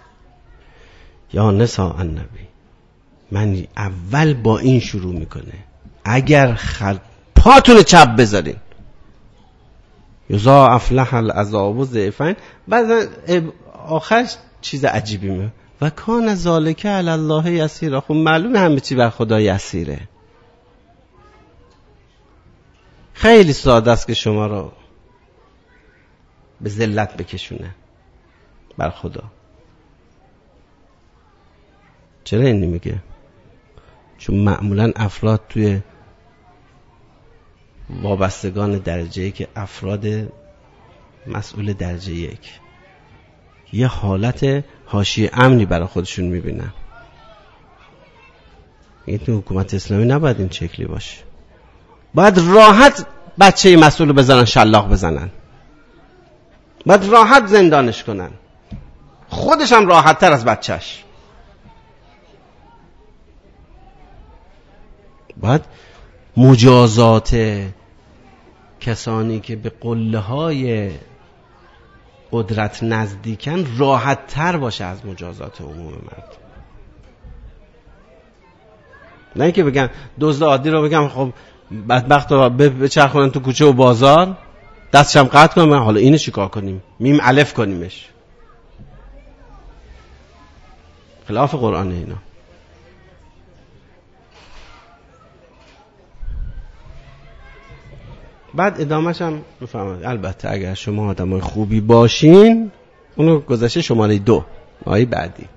یا نساء النبی، من اول با این شروع میکنه، اگر پاتون چپ بذارین یضاعف له العذاب ضعفین. بعد آخرش چیز عجیبی میگه و کان ذالک علی الله یسیر. خب معلومه همه چی بر خدا یسیره. خیلی ساده است که شما رو به ذلت بکشونه بر خدا. چرا این نمیگه؟ چون معمولا افراد توی وابستگان درجه یک، که افراد مسئول درجه یک یه حالت حاشیه امنی برای خودشون میبینن. این تو حکومت اسلامی نباید این شکلی باشه. باید راحت بچه مسئول بزنن، شلاق بزنن، باید راحت زندانش کنن، خودش هم راحت تر از بچهش. باید مجازات کسانی که به قله های قدرت نزدیکن راحت تر باشه از مجازات عموم مردم. نه که بگن دزد عادی رو بگم خب بدبخت رو بچرخونن تو کوچه و بازار، دستشم قطع کنم، حالا اینو چیکار کنیم؟ میم الف کنیمش. خلاف قرآن اینا. بعد ادامهش هم بفهمید البته اگر شما آدمای خوبی باشین، اونو گذشته شماره 2 آیه بعدی.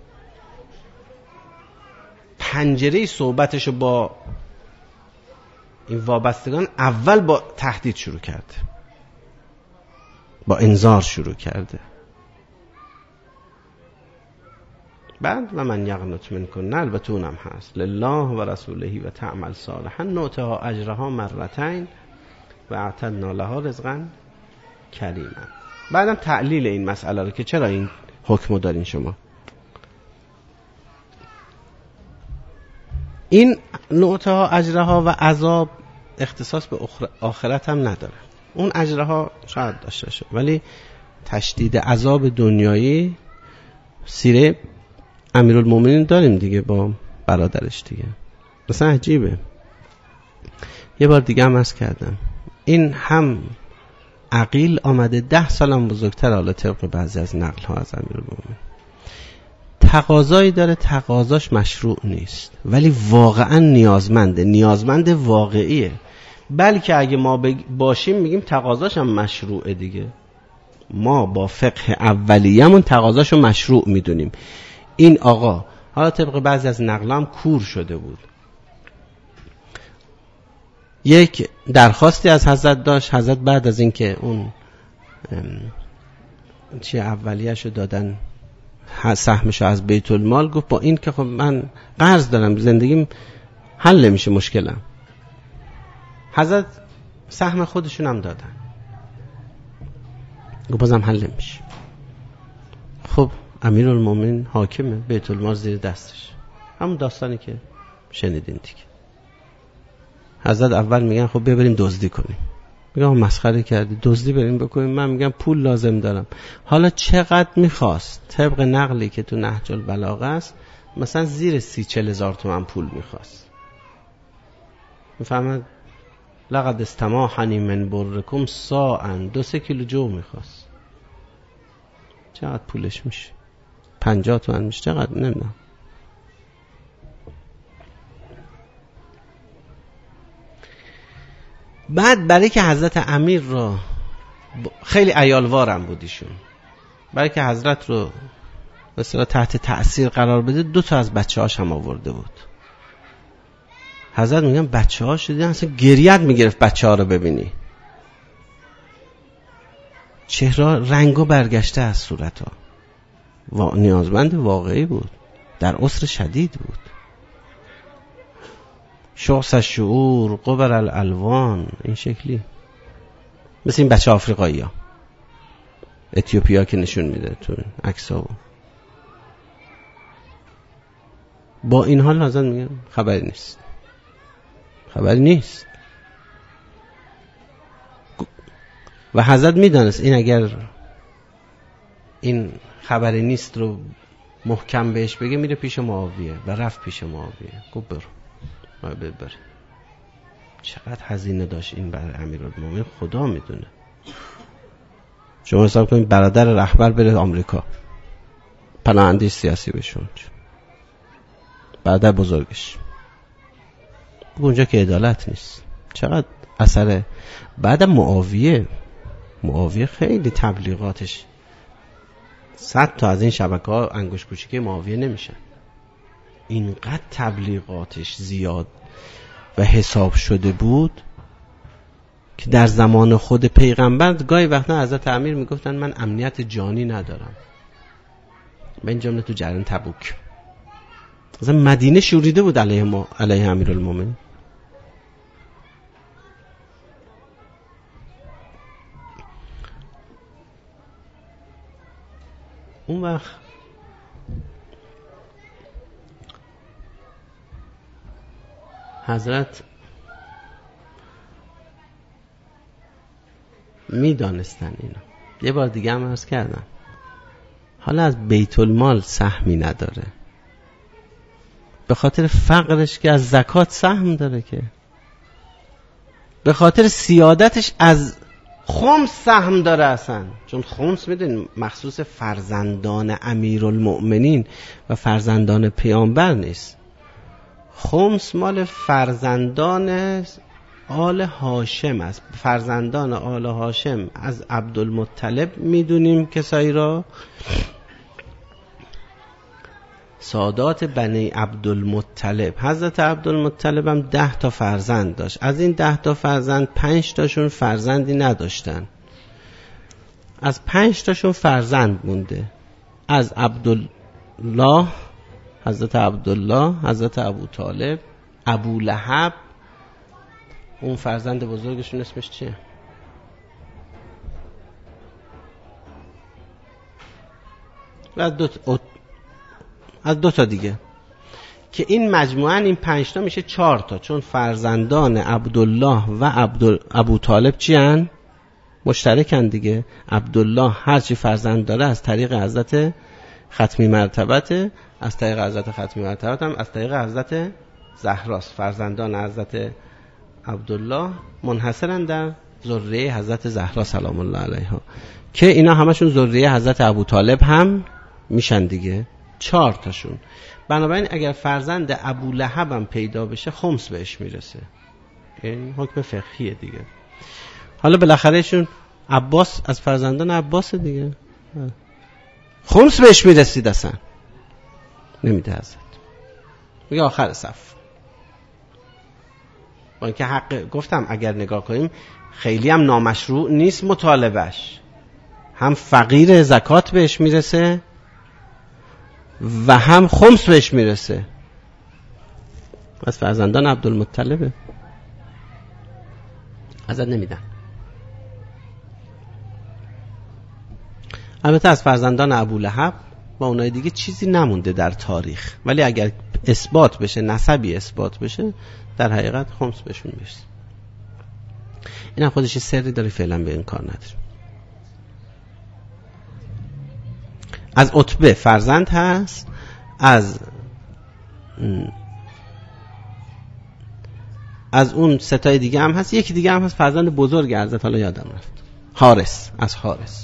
پنجره صحبتشو با این وابستگان اول با تهدید شروع کرده، با انذار شروع کرده. بعد و من یقنط منکن، البته اونم هست، لله و رسوله و تعمل صالحا نؤتها اجرها مرتين و اعتدنا لها رزقا کریما. بعدم تعلیل این مسئله رو که چرا این حکمو دارین شما. این نؤتها اجرها و عذاب اختصاص به آخرت هم نداره. اون اجرها شاید داشته باشه، ولی تشدید عذاب دنیایی سیره امیرالمومنین داریم دیگه با برادرش دیگه. مثلا عجیبه. یه بار دیگه هم عرض کردم این هم عقیل آمده 10 سالم بزرگتر، حالا طبق بعضی از نقل ها از امیرالمومنین، تقاضایی داره، تقاضاش مشروع نیست ولی واقعا نیازمند واقعیه. بلکه اگه ما باشیم میگیم تقاضاش هم مشروعه دیگه. ما با فقه اولیه‌مون تقاضاشو مشروع میدونیم. این آقا حالا طبق بعضی از نقلام کور شده بود، یک درخواستی از حضرت داشت. حضرت بعد از اینکه اون چیه اولیه‌شو دادن، سهمشو از بیت المال، گفت با این که خب من قرض دارم، زندگیم حل نمیشه مشکلم. حضرت سهم خودشون هم دادن، گفت بازم حل نمیشه. خب امیرالمومنین حاکمه، بیت المال زیر دستش، همون داستانی که شنیدین دیگه. حضرت اول میگن خب ببریم دزدی کنیم، میگم مسخره کردی، دزدی بریم بکنیم؟ من میگم پول لازم دارم. حالا چقدر میخواست؟ طبق نقلی که تو نهج البلاغه است مثلا زیر 30-40 هزار تومان پول میخواست. میفهمد؟ لقد استماحنی من برکم ساعن، 2-3 کیلو جو میخواست. چقدر پولش میشه؟ 50 تومان میشه، چقدر نمیدونم. بعد برای که حضرت امیر رو خیلی عیالوارم بودیشون، برای که حضرت رو مثلا تحت تأثیر قرار بده، 2 تا از بچه‌هاش هم آورده بود. حضرت میگن بچه‌هاش دیدن اصلا گریت میگرفت بچه‌ها رو ببینی، چهره رنگو برگشته از صورت‌ها. نیازمند واقعی بود، در عسر شدید بود. شخص شعور قبر الالوان، این شکلی، مثل این بچه آفریقایی ها، اتیوپیا که نشون میده تو عکس‌ها. با این حال حضرت میگن خبری نیست. و حضرت میدانست این اگر این خبری نیست رو محکم بهش بگه میره پیش معاویه، و رفت پیش معاویه، گفت برو ببر. چقدر هزینه داشت این برای امیرالمومنین خدا میدونه. شما حساب کنید برادر رهبر بره آمریکا، پناهنده سیاسی بشون، برادر بزرگش اونجا که عدالت نیست. چقدر اثر. بعد معاویه خیلی تبلیغاتش 100 تا از این شبکه‌ها انگشت کوچیکه معاویه نمیشن. اینقدر تبلیغاتش زیاد و حساب شده بود که در زمان خود پیغمبر گاهی وقتا حضرت امیر میگفتن من امنیت جانی ندارم. به این جمله تو جریان تبوک مثلا مدینه شوریده بود علیه امیرالمومنین. اون وقت حضرت میدانستن اینا. یه بار دیگه هم عرض کردم، حالا از بیت المال سهمی نداره، به خاطر فقرش که از زکات سهم داره، که به خاطر سیادتش از خمس سهم داره اصلا. چون خمس میدونین مخصوص فرزندان امیرالمؤمنین و فرزندان پیامبر نیست، خمس مال فرزندان آل هاشم است. فرزندان آل هاشم از عبدالمطلب میدونیم کسایی را، سادات بنی عبدالمطلب. حضرت عبدالمطلب هم 10 تا فرزند داشت. از این 10 تا فرزند 5 تاشون فرزندی نداشتن، از 5 تاشون فرزند مونده. از عبدالله، حضرت عبدالله، حضرت ابو طالب، ابو لهب. اون فرزند بزرگشون اسمش چیه؟ از دو تا دیگه، که این مجموعاً این 5 تا میشه 4 تا، چون فرزندان عبدالله و ابو طالب چی هن؟ مشترکن دیگه. عبدالله هرچی فرزند داره از طریق حضرت ختمی مرتبته، از طریق حضرت ختمی مرتبت هم از طریق حضرت زهراست. فرزندان حضرت عبدالله منحصرن در ذریه حضرت زهرا سلام الله علیها، که اینا همشون ذریه حضرت ابو طالب هم میشن دیگه، 4 تاشون. بنابراین اگر فرزند ابو لهب هم پیدا بشه خمس بهش میرسه. این حکم فقهیه دیگه. حالا بالاخره شون عباس از فرزندان عباس دیگه، خمس بهش میرسید، اصلا نمیده حضرت، میگه آخر صف. با اینکه حق گفتم اگر نگاه کنیم خیلی هم نامشروع نیست مطالبش، هم فقیر زکات بهش میرسه و هم خمس بهش میرسه. از فرزندان عبدالمطلبه، ازت نمیدن. البته از فرزندان ابولهب با اونای دیگه چیزی نمونده در تاریخ، ولی اگر اثبات بشه، نسبی اثبات بشه، در حقیقت خمس بهشون بشه. این هم خودش سری داره، فعلا به این کار نداره. از عتبه فرزند هست، از اون ستای دیگه هم هست، یکی دیگه هم هست فرزند بزرگ حضرت، حالا یادم رفت، حارس، از حارس.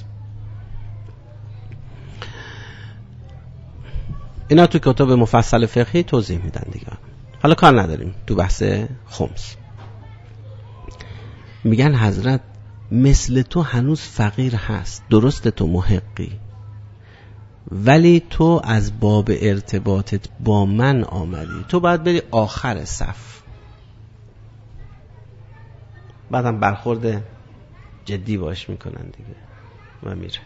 اینا تو کتاب مفصل فقهی توضیح میدن دیگه، حالا کار نداریم تو بحث خمس. میگن حضرت مثل تو هنوز فقیر هست، درست تو محقی، ولی تو از باب ارتباطت با من آمدی، تو باید بری آخر صف، بعدم برخورد جدی باش میکنن دیگه و میره.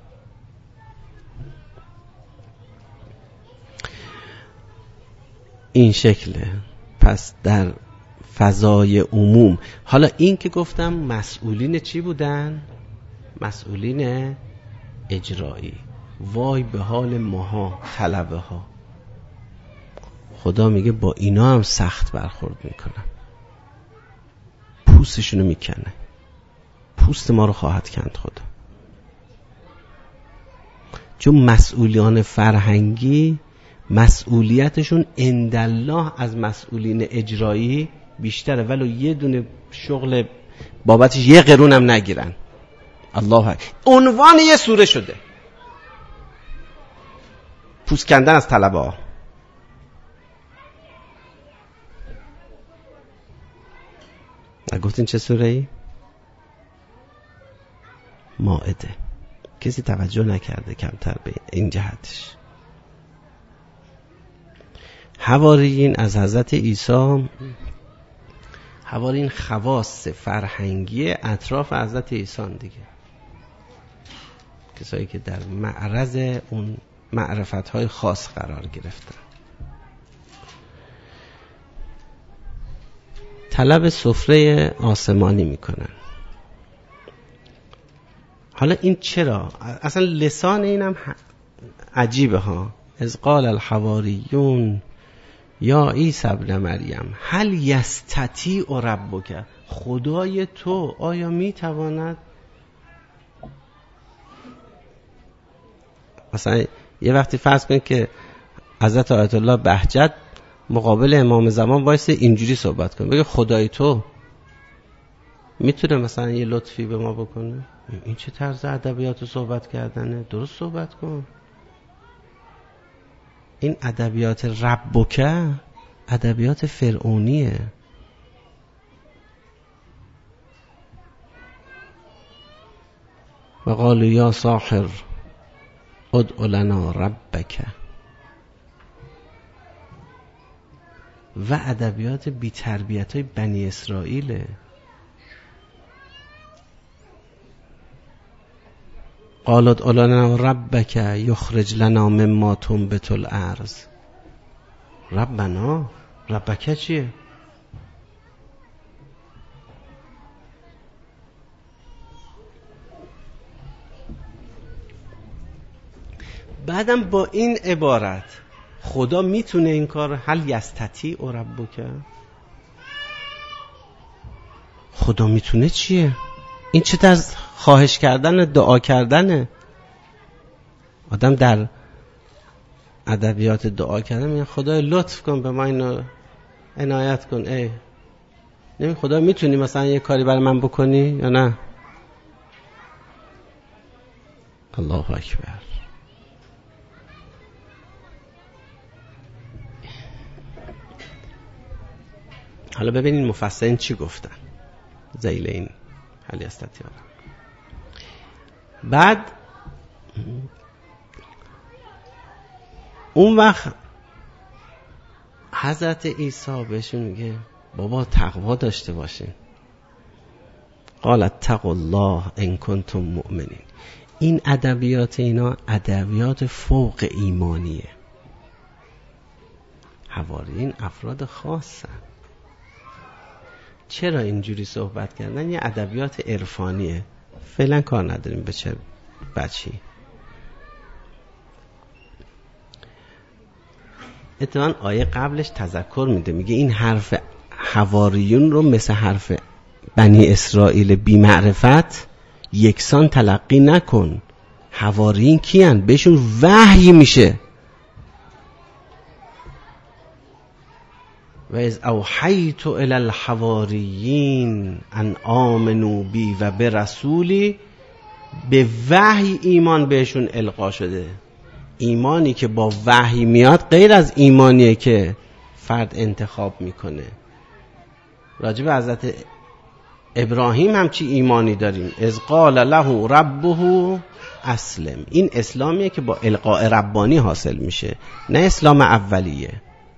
این شکله. پس در فضای عموم، حالا این که گفتم مسئولین چی بودن؟ مسئولین اجرایی. وای به حال ماها، طلبه ها. خدا میگه با اینا هم سخت برخورد میکنم، پوستشونو میکنه، پوست ما رو خواهد کند خدا. چون مسئولان فرهنگی مسئولیتشون عندالله از مسئولین اجرایی بیشتره، ولو یه دونه شغل بابتش یه قرون هم نگیرن. الله اکبر. عنوان یه سوره شده پوست کندن از طلبه ها. گفتین چه سوره ای؟ مائده. کسی توجه نکرده کمتر به این جهتش. حواریین از حضرت عیسی، حواریین خواص فرهنگی اطراف حضرت عیسی دیگه، کسایی که در معرض اون معرفت‌های خاص قرار گرفتن. طلب سفره آسمانی میکنن. حالا این چرا؟ اصلا لسان اینم عجیبه ها. اذ قال الحواریون یا عیسی ابن مریم هل یستطیع ربک، خدای تو آیا میتواند؟ مثلا یه وقتی فرض کنید که حضرت آیت الله بهجت مقابل امام زمان وایسه اینجوری صحبت کنه، بگه خدای تو میتونه مثلا یه لطفی به ما بکنه؟ این چه طرز ادبیات صحبت کردنه؟ درست صحبت کن. این ادبیات ربکه ادبیات فرعونیه. و قالوا یا ساحر ادع لنا ربک، و ادبیات بی تربیت های بنی اسرائیله. قالوا ادع لنا ربک یخرج لنا مما تنبت الارض. ربنا، ربک چیه؟ بعدم با این عبارت خدا میتونه این کار؟ هل یستطیع ربک، خدا میتونه چیه؟ این چه از خواهش کردن، دعا کردنه. آدم در ادبیات دعا کردن میگه خدای لطف کن به ما، اینو عنایت کن. نمی خدا میتونی مثلا یه کاری برای من بکنی یا نه؟ الله اکبر. حالا ببینین مفسرین چی گفتن ذیل این هل یستطیع. بعد اون وقت حضرت عیسی بهشون میگه بابا تقوا داشته باشین. قال اتقوا الله ان کنتم مؤمنین. این ادبیات اینا ادبیات فوق ایمانیه. حواریین افراد خاصن. چرا اینجوری صحبت کردن؟ یه ادبیات عرفانیه. فعلا کار نداریم به چه بچی. اتفاقاً آیه قبلش تذکر میده، میگه این حرف حواریون رو مثل حرف بنی اسرائیل بی معرفت یکسان تلقی نکن. حواریین کیان؟ بهشون وحی میشه. و از اوحیت الی الحواریین ان آمنوا بی و برسولی، به وحی ایمان بهشون القا شده. ایمانی که با وحی میاد غیر از ایمانیه که فرد انتخاب میکنه. راجب حضرت ابراهیم هم چی ایمانی داریم؟ اذ قال له ربه اسلم. این اسلامیه که با القاء ربانی حاصل میشه، نه اسلام اولیه.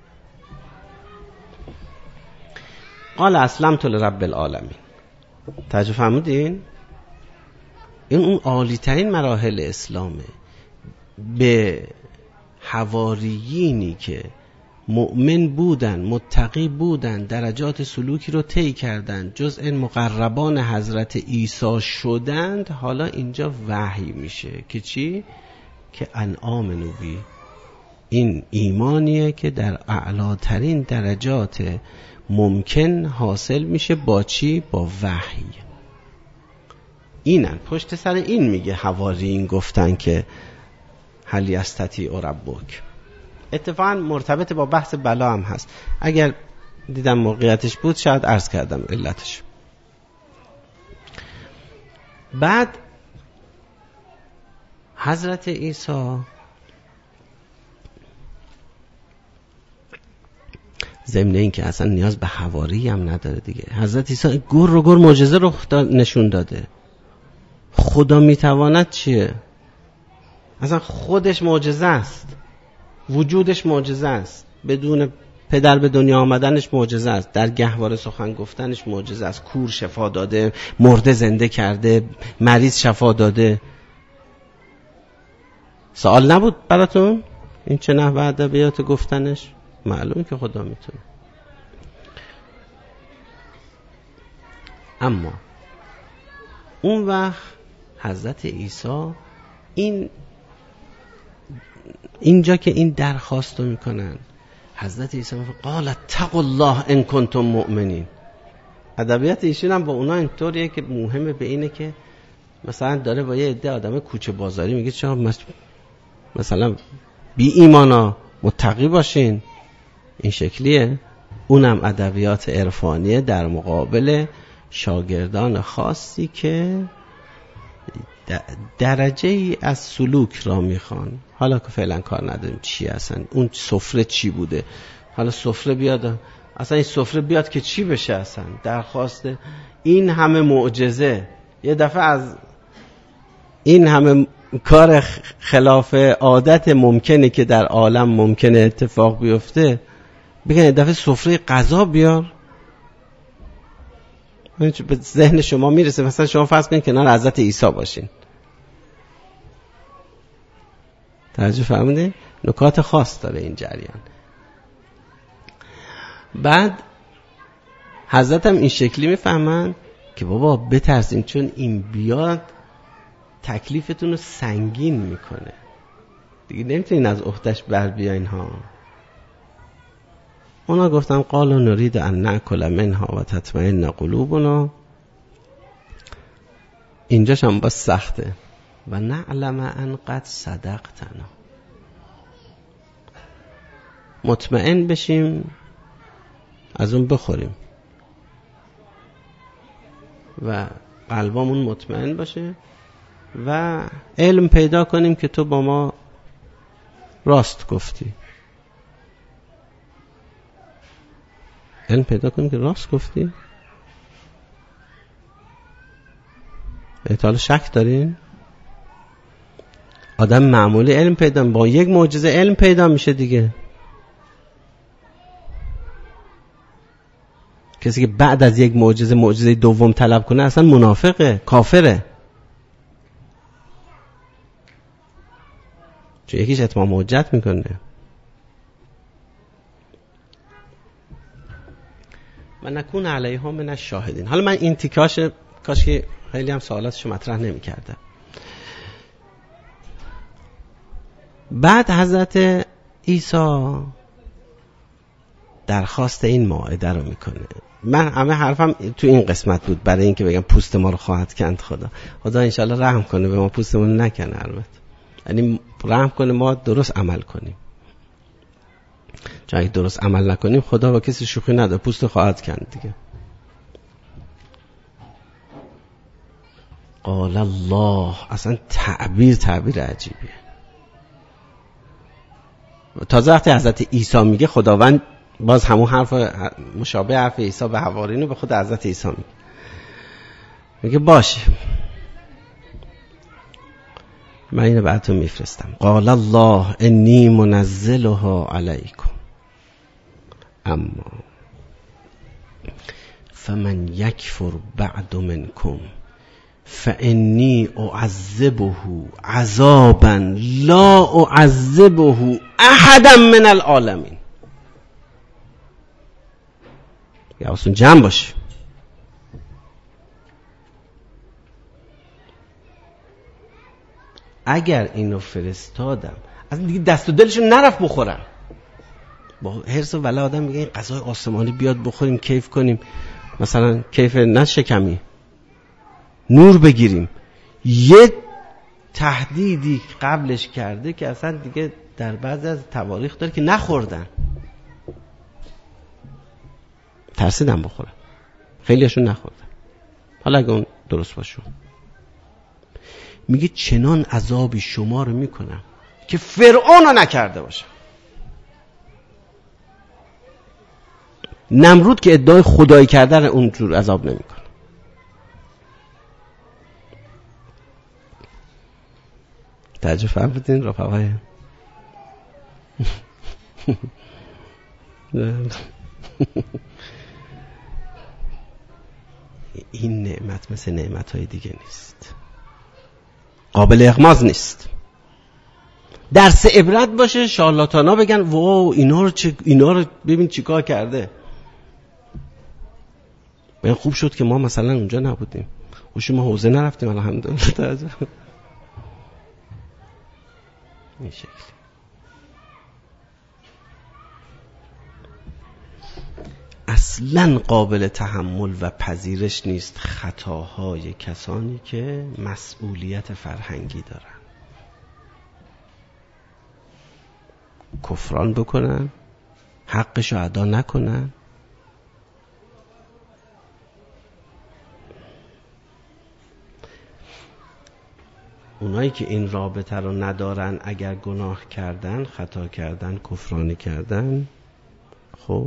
قال اسلمت لرب العالمین. توجه فرمودین؟ این اون عالی ترین مراحل اسلامه. به حواریینی که مؤمن بودن، متقی بودن، درجات سلوکی رو طی کردن، جزء مقربان حضرت عیسی شدند، حالا اینجا وحی میشه که چی؟ که ان آمنوا بی. این ایمانیه که در اعلاترین درجات ممکن حاصل میشه. با چی؟ با وحی. اینن پشت سر این میگه حواریین گفتن که هل یستطیع ربک. اتفاقا مرتبط با بحث بلا هم هست. اگر دیدم موقعیتش بود شاید عرض کردم علتش. بعد حضرت عیسی ضمن این که اصلا نیاز به حواری هم نداره دیگه. حضرت عیسی گر معجزه رو نشون داده. خدا میتواند چیه؟ اصلا خودش معجزه است. وجودش معجزه است. بدون پدر به دنیا آمدنش معجزه است. در گهواره سخن گفتنش معجزه است. کور شفا داده، مرده زنده کرده، مریض شفا داده. سوال نبود براتون؟ این چه نحوه ادبیات گفتنش؟ معلومه که خدا میتونه. اما اون وقت حضرت عیسی اینجا که این درخواست رو میکنن، حضرت عیسی میگه قال اتقوا الله ان کنتم مؤمنین. ادبیات ایشون هم با اونا اینطوریه که مهمه به اینه که مثلا داره با یه عده آدم کوچه بازاری میگه چرا مثلا بی ایمانا متقی باشین. این شکلیه. اونم ادبیات عرفانیه در مقابل شاگردان خاصی که درجه ای از سلوک را میخوان. حالا که فعلا کار نداریم چی اصلا اون سفره چی بوده. حالا سفره بیاد، اصلا این سفره بیاد که چی بشه. اصلا درخواست این همه معجزه یه دفعه از این همه کار خلاف عادت ممکنه که در عالم ممکنه اتفاق بیفته، بگن یه دفعه سفره غذا بیار. به ذهن شما میرسه مثلا شما فرض کنید کنار حضرت عیسی باشین. توجه فرمودین؟ نکات خاص داره این جریان. بعد حضرت هم این شکلی میفهمن که بابا بترسین، چون این بیاد تکلیفتون رو سنگین میکنه دیگه، نمیتونین از عهده‌اش بر بیاین ها. اونا گفتن قالوا نريد ان ناكل منها و تطمئن قلوبنا. اینجاش هم باز سخته. و نعلم ان قد صدقتنا. مطمئن بشیم از اون بخوریم و قلبمون مطمئن باشه و علم پیدا کنیم که تو با ما راست گفتی. علم پیدا کنیم که راست گفتی. احتمال شک دارین؟ آدم معمولی علم پیدا، با یک معجزه علم پیدا میشه دیگه. کسی که بعد از یک معجزه دوم طلب کنه اصلا منافقه، کافره. چون یکیش اتمام حجت میکنه. و نکون علیها من الشاهدین. حالا من این تیکاش کاش که خیلی هم سوالاتشو مطرح نمی‌کردم. بعد حضرت عیسی درخواست این مائده رو میکنه. من همه حرفم تو این قسمت بود برای اینکه بگم پوست ما رو خواهد کند خدا انشالله رحم کنه به ما، پوستمون رو نکنه. البته یعنی رحم کنه ما درست عمل کنیم، چون اگه درست عمل نکنیم خدا با کسی شوخی نداره، پوست خواهد کند دیگه. قال الله، اصلا تعبیر عجیبیه. تازه وقتی حضرت عیسی میگه خداوند باز همون حرف مشابه حرف عیسی به حوارین رو به خود حضرت عیسی میگه باشه من اینو براتون میفرستم. قال الله انی منزلها علیکم اما فمن یکفر بعد منکم فانی اعذبه عذابا لا اعذبه احدا من العالمین. یا اصلا جمع باشه. اگر اینو فرستادم اصلا دیگه دست و دلشون نرفت بخورم. با حرص و ولا آدم میگه این غذای آسمانی بیاد بخوریم، کیف کنیم، مثلا کیف نشکمی، نور بگیریم. یه تهدیدی قبلش کرده که اصلا دیگه در بعضی از تواریخ داره که نخوردن، ترسیدن بخورن، خیلیشون نخوردن. حالا اگه اون درست باشه میگه چنان عذابی شما رو میکنم که فرعون رو نکرده باشه. نمرود که ادعای خدایی کردن اونجور عذاب نمیکنه. توجه فرمودین رفقای؟ این نعمت مثل نعمت‌های دیگه نیست، قابل اغماض نیست. درس عبرت باشه، شارلاتانا بگن واو اینا رو ببین چیکار کرده. بگن خوب شد که ما مثلا اونجا نبودیم، خوش ما حوزه نرفتیم الحمدلله. این شکلی اصلا قابل تحمل و پذیرش نیست خطاهای کسانی که مسئولیت فرهنگی دارن. کفران بکنن، حقشو ادا نکنن، اونایی که این رابطه رو ندارن اگر گناه کردن، خطا کردن، کفرانی کردن، خب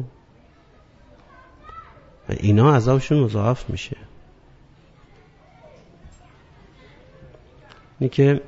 و اینا عذابشون مضاعف میشه. اینی که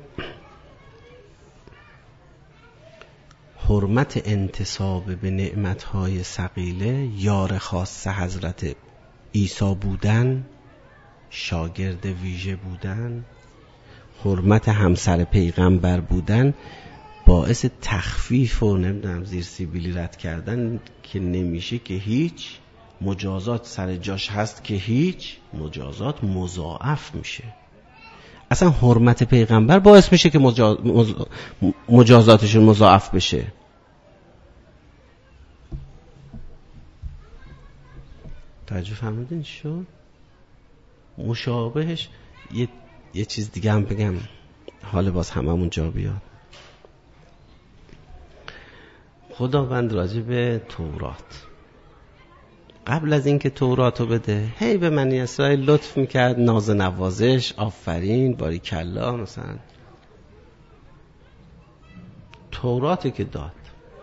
حرمت انتساب به نعمتهای ثقیله، یار خاص حضرت عیسی بودن، شاگرد ویژه بودن، حرمت همسر پیغمبر بودن، باعث تخفیف و نمیدونم زیر سیبیلی رد کردن که نمیشه که هیچ، مجازات سر جاش هست که هیچ، مجازات مضاعف میشه. اصلا حرمت پیغمبر باعث میشه که مجازاتشون مضاعف بشه. توجه فرمودین شو؟ مشابهش یه چیز دیگه هم بگم حال باز هممون جا بیاد. خداوند راجع به تورات قبل از اینکه توراتو بده هی به بنی اسرائیل لطف میکرد، ناز نوازش، آفرین، باریکلا. مثلا توراتو که داد،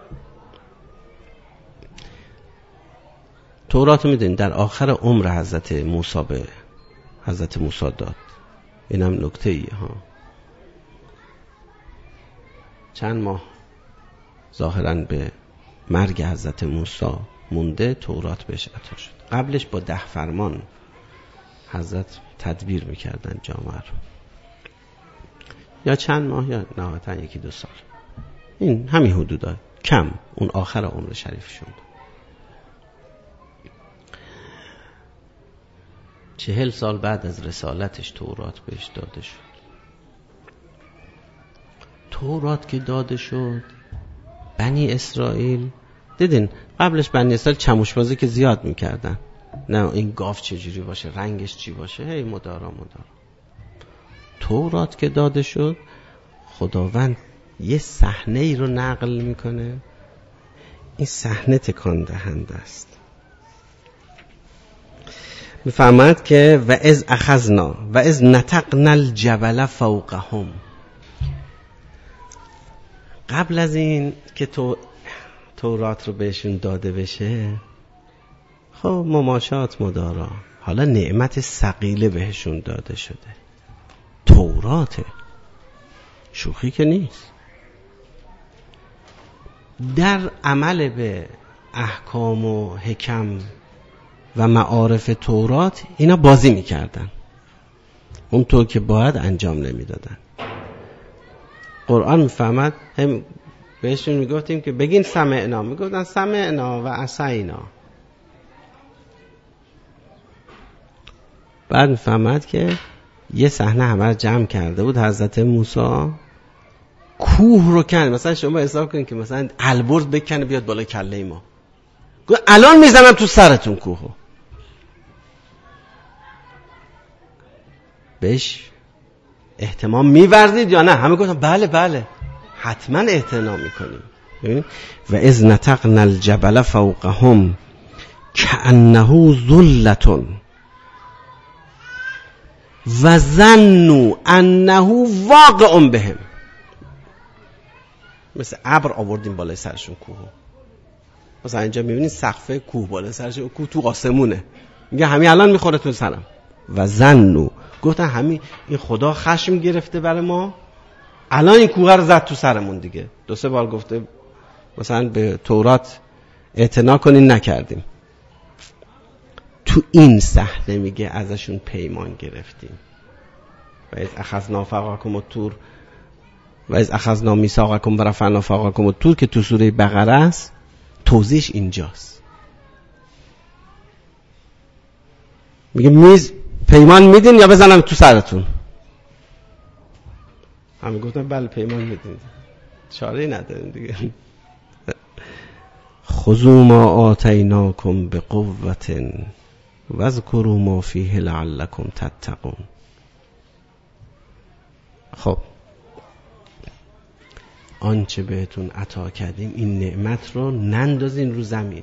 توراتو میدونید در آخر عمر حضرت موسی به حضرت موسی داد. اینم نکته ایه ها. چند ماه ظاهراً به مرگ حضرت موسی مونده تورات بهش عطا شد. قبلش با 10 فرمان حضرت تدبیر میکردن جامعه رو، یا چند ماه یا نهایتا 1-2 سال، این همین حدودا، کم اون آخر عمر شریفشون. 40 سال بعد از رسالتش تورات بهش داده شد. تورات که داده شد، بنی اسرائیل دیدین قبلش بنی اسرائیل چموشبازی که زیاد میکردن، نه این گاو چجوری باشه، رنگش چی باشه، هی مدارا. تورات که داده شد، خداوند یه صحنه ای رو نقل میکنه، این صحنه تکان دهنده است. میفرماید که و از اخذنا و از نتقنا الجبل فوقهم. قبل از این که تورات رو بهشون داده بشه، خب مماشات مدارا، حالا نعمت ثقیله بهشون داده شده، توراته، شوخی که نیست. در عمل به احکام و حکم و معارف تورات اینا بازی میکردن، اونطور که باید انجام نمیدادن. قرآن میفهمد هم بهشون میگفتیم که بگین سمعنا، میگفتن سمعنا و عصینا. بعد میفهمد که یه صحنه همه رو جمع کرده بود، حضرت موسی کوه رو کند. مثلا شما حساب کنید که مثلا البرز بکنه بیاد بالا کله ما، گفت الان میزنم تو سرتون کوهو. بهش اهتمام می‌ورزید یا نه؟ همه گفتن بله بله حتما اهتمام میکنیم. و اذ نتقنا الجبل فوقهم كأنه ذلة و ظنوا انه واقع بهم. مثل ابر آوردیم بالای سرشون کوه. مثلا اینجا میبینید سقف کوه بالای سرشون، کوه تو آسمونه، میگه همین الان میخوره تو سرم. و ظنوا، گفتن همین این خدا خشم گرفته برای ما، الان این کوه رو زد تو سرمون دیگه. 2-3 بار گفته مثلا به تورات اعتنا کنین، نکردیم. تو این صحنه میگه ازشون پیمان گرفتیم. و از اخذنا فوقکم الطور و از اخذنا میثاقکم و رفعنا فوقکم الطور که تو سوره بقره است، توضیحش اینجاست. میگه پیمان میدین یا بزنم تو سرتون؟ همه گفتن بله پیمان میدین، چاره‌ای نداریم دیگه. خذوا ما آتیناکم بقوة واذکروا ما فیه لعلکم تتقون. خب آنچه بهتون عطا کردیم، این نعمت رو نندازین رو زمین.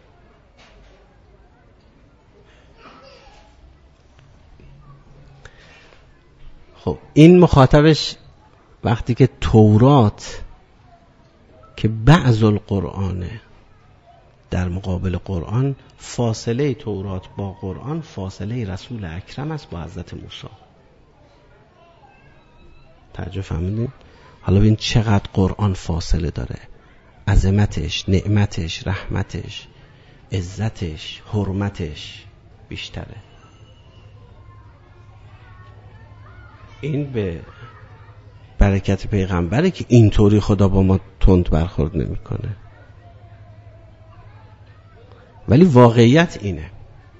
خب این مخاطبش وقتی که تورات که بعض القرآنه، در مقابل قرآن فاصله تورات با قرآن فاصله رسول اکرم است با حضرت موسی. توجه فهمیدین؟ حالا ببین چقدر قرآن فاصله داره، عظمتش، نعمتش، رحمتش، عزتش، حرمتش بیشتره. این به برکت پیغمبره که اینطوری خدا با ما تند برخورد نمیکنه. ولی واقعیت اینه،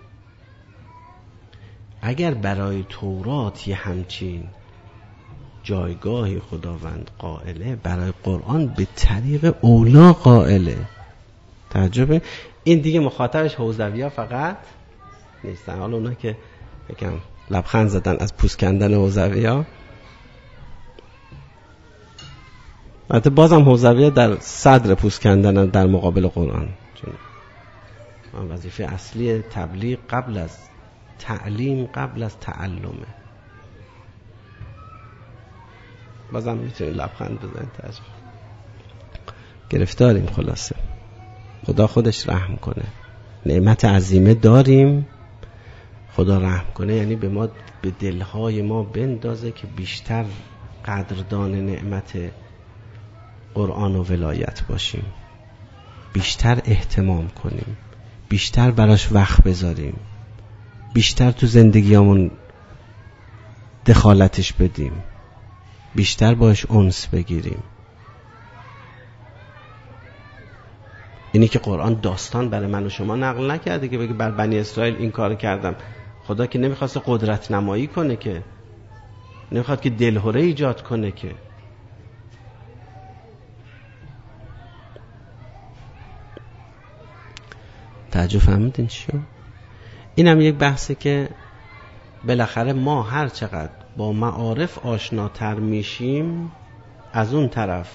اگر برای تورات یه همچین جایگاهی خداوند قائله، برای قرآن به طریق اولا قائله. تعجبه این دیگه مخاطبش حوزوی‌ها فقط نیستن. حالا اونا که یکم لبخند زدن از پوست کندن حوزوی‌ها، البته بازم حوزوی‌ها در صدر پوست کندن در مقابل قرآن، چون وظیفه اصلی تبلیغ قبل از تعلیم، قبل از تعلمه. بازم میتونید لبخند بزنید. گرفتاریم. خلاصه خدا خودش رحم کنه، نعمت عظیمه داریم، خدا رحم کنه یعنی به ما، به دلهای ما بندازه که بیشتر قدردان نعمت قرآن و ولایت باشیم، بیشتر اهتمام کنیم. بیشتر براش وقت بذاریم، بیشتر تو زندگیامون دخالتش بدیم، بیشتر باش انس بگیریم. اینی که قرآن داستان برای من و شما نقل نکرده که بگه بر بنی اسرائیل این کار کردم. خدا که نمیخواست قدرت نمایی کنه، که نمیخواد که دلهره ایجاد کنه. که تعجب فهمیدین چیو؟ اینم یک بحثه که بالاخره ما هر چقدر با معارف آشناتر میشیم، از اون طرف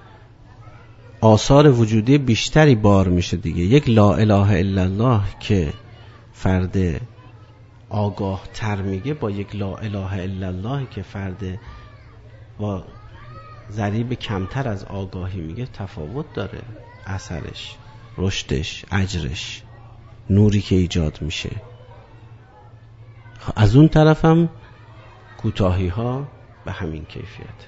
آثار وجودی بیشتری بار میشه دیگه. یک لا اله الا الله که فرد آگاه تر میگه با یک لا اله الا الله که فرد با ضریب کمتر از آگاهی میگه تفاوت داره. اثرش، رشدش، اجرش، نوری که ایجاد میشه. از اون طرف هم کوتاهی ها به همین کیفیته.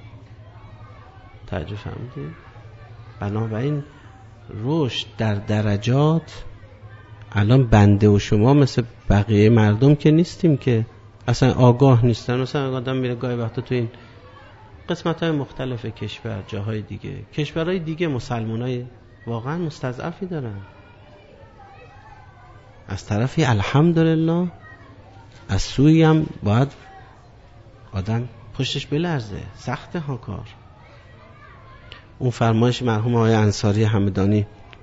توجه فهمیدید؟ بنابراین رشد در درجات. الان بنده و شما مثل بقیه مردم که نیستیم که اصلا آگاه نیستن. مثلا آدم میره گاهی وقتا تو این قسمت‌های مختلف کشور، جاهای دیگه، کشورهای دیگه مسلمانای واقعا مستضعفی دارن. از طرفی الحمدلله، از سوی هم باید آدم پشتش بلرزه. سخته ها کار. اون فرمایش مرحوم آقای انصاری همدانی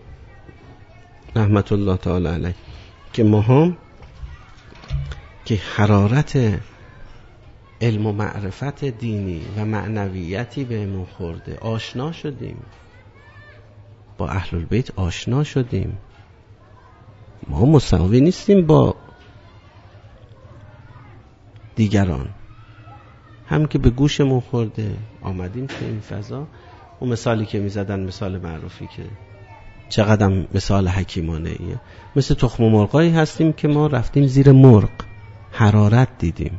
رحمت الله تعالی علیه که ما هم که حرارت علم و معرفت دینی و معنویتی بهمون خورده، آشنا شدیم با اهل البیت، آشنا شدیم. ما مساوی نیستیم با دیگران. هم که به گوشمون خورده آمدیم تو این فضا. اون مثالی که میزدن مثال معروفی که چقدر مثال حکیمانه ایه، مثل تخم مرغایی هستیم که ما رفتیم زیر مرغ، حرارت دیدیم.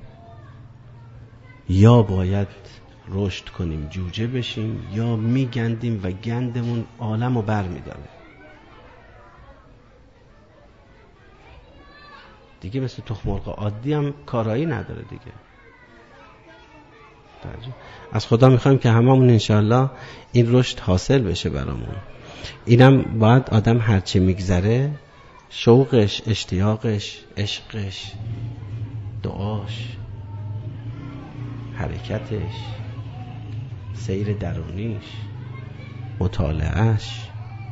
یا باید رشد کنیم جوجه بشیم، یا میگندیم و گندمون عالمو بر میداره دیگه. مثل تخم مرغ عادی هم کارایی نداره دیگه. از خدا میخوایم که هممون انشاءالله این رشد حاصل بشه برامون. اینم باید آدم هرچی میگذره شوقش، اشتیاقش، عشقش، دعاش، حرکتش، سیر درونیش، مطالعهش،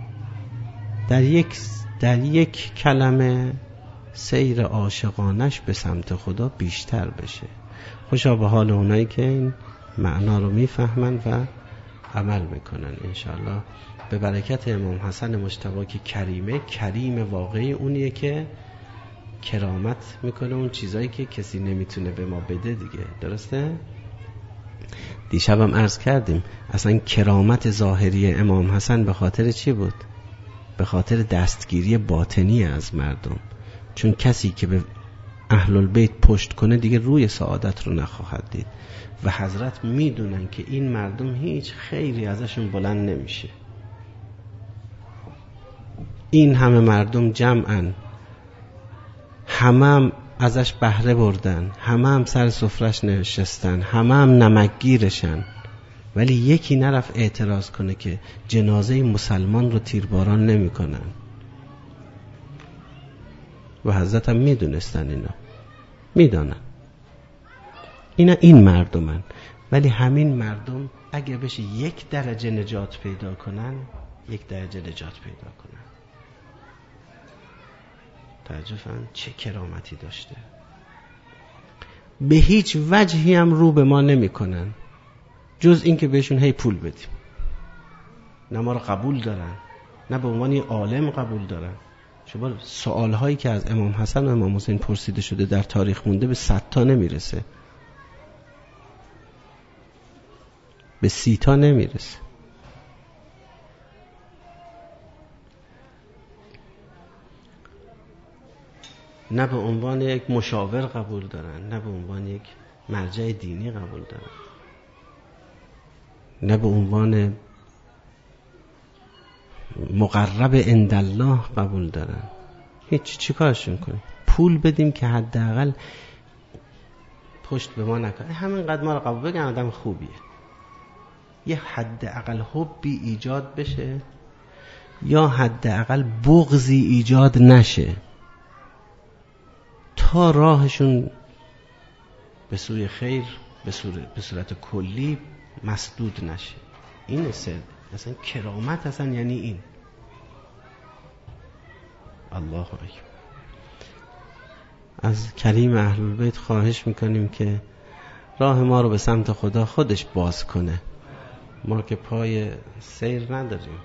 در یک کلمه سیر عاشقانش به سمت خدا بیشتر بشه. خوشا به حال اونایی که این معنا رو میفهمن و عمل میکنن انشاءالله. به برکت امام حسن مجتبی که کریمه، کریم واقعی اونیه که کرامت میکنه اون چیزایی که کسی نمیتونه به ما بده دیگه. درسته؟ دیشبم عرض کردیم اصلا کرامت ظاهری امام حسن به خاطر چی بود؟ به خاطر دستگیری باطنی از مردم. چون کسی که به اهل البیت پشت کنه دیگه روی سعادت رو نخواهد دید و حضرت میدونن که این مردم هیچ خیری ازشون بلند نمیشه. این همه مردم جمعن، همه ازش بهره بردن، همه سر سفرش نشستن، همه نمکگیرشن، ولی یکی نرفت اعتراض کنه که جنازه مسلمان رو تیرباران نمی کنن. و حضرت هم میدونستن، اینا میدانن اینا این مردمن. ولی همین مردم اگه بشه یک درجه نجات پیدا کنن، یک درجه نجات پیدا کنن. تعجبن چه کرامتی داشته. به هیچ وجهی هم رو به ما نمی کنن جز این که بهشون هی پول بدیم. نه ما رو قبول دارن، نه به عنوان عالم قبول دارن. شما سوالهایی که از امام حسن و امام حسین پرسیده شده در تاریخ مونده به 100 تا نمیرسه، به 30 تا نمیرسه. نه به عنوان یک مشاور قبول دارن، نه به عنوان یک مرجع دینی قبول دارن، نه به عنوان مقرب عند الله قبول دارن. هیچ چی کارشون کنیم؟ پول بدیم که حداقل پشت به ما نکنه، همینقدر ما رو قبول بگن آدم خوبیه، یه حداقل حبی ایجاد بشه یا حداقل بغضی ایجاد نشه تا راهشون به سوی خیر به صورت کلی مسدود نشه. این اصلا کرامت اصلا یعنی این. الله اکبر. از کریم اهل بیت خواهش میکنیم که راه ما رو به سمت خدا خودش باز کنه. ما که پای سیر نداریم،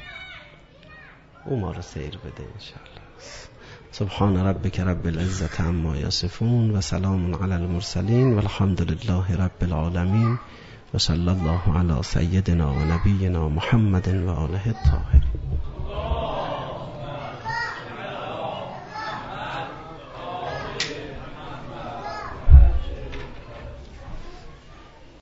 او ما رو سیر بده انشاءالله. سبحان ربک رب العزة عما یصفون و سلام علی المرسلین و الحمد لله رب العالمین و صلی الله علی سیدنا و نبینا محمد و آله الطاهرین.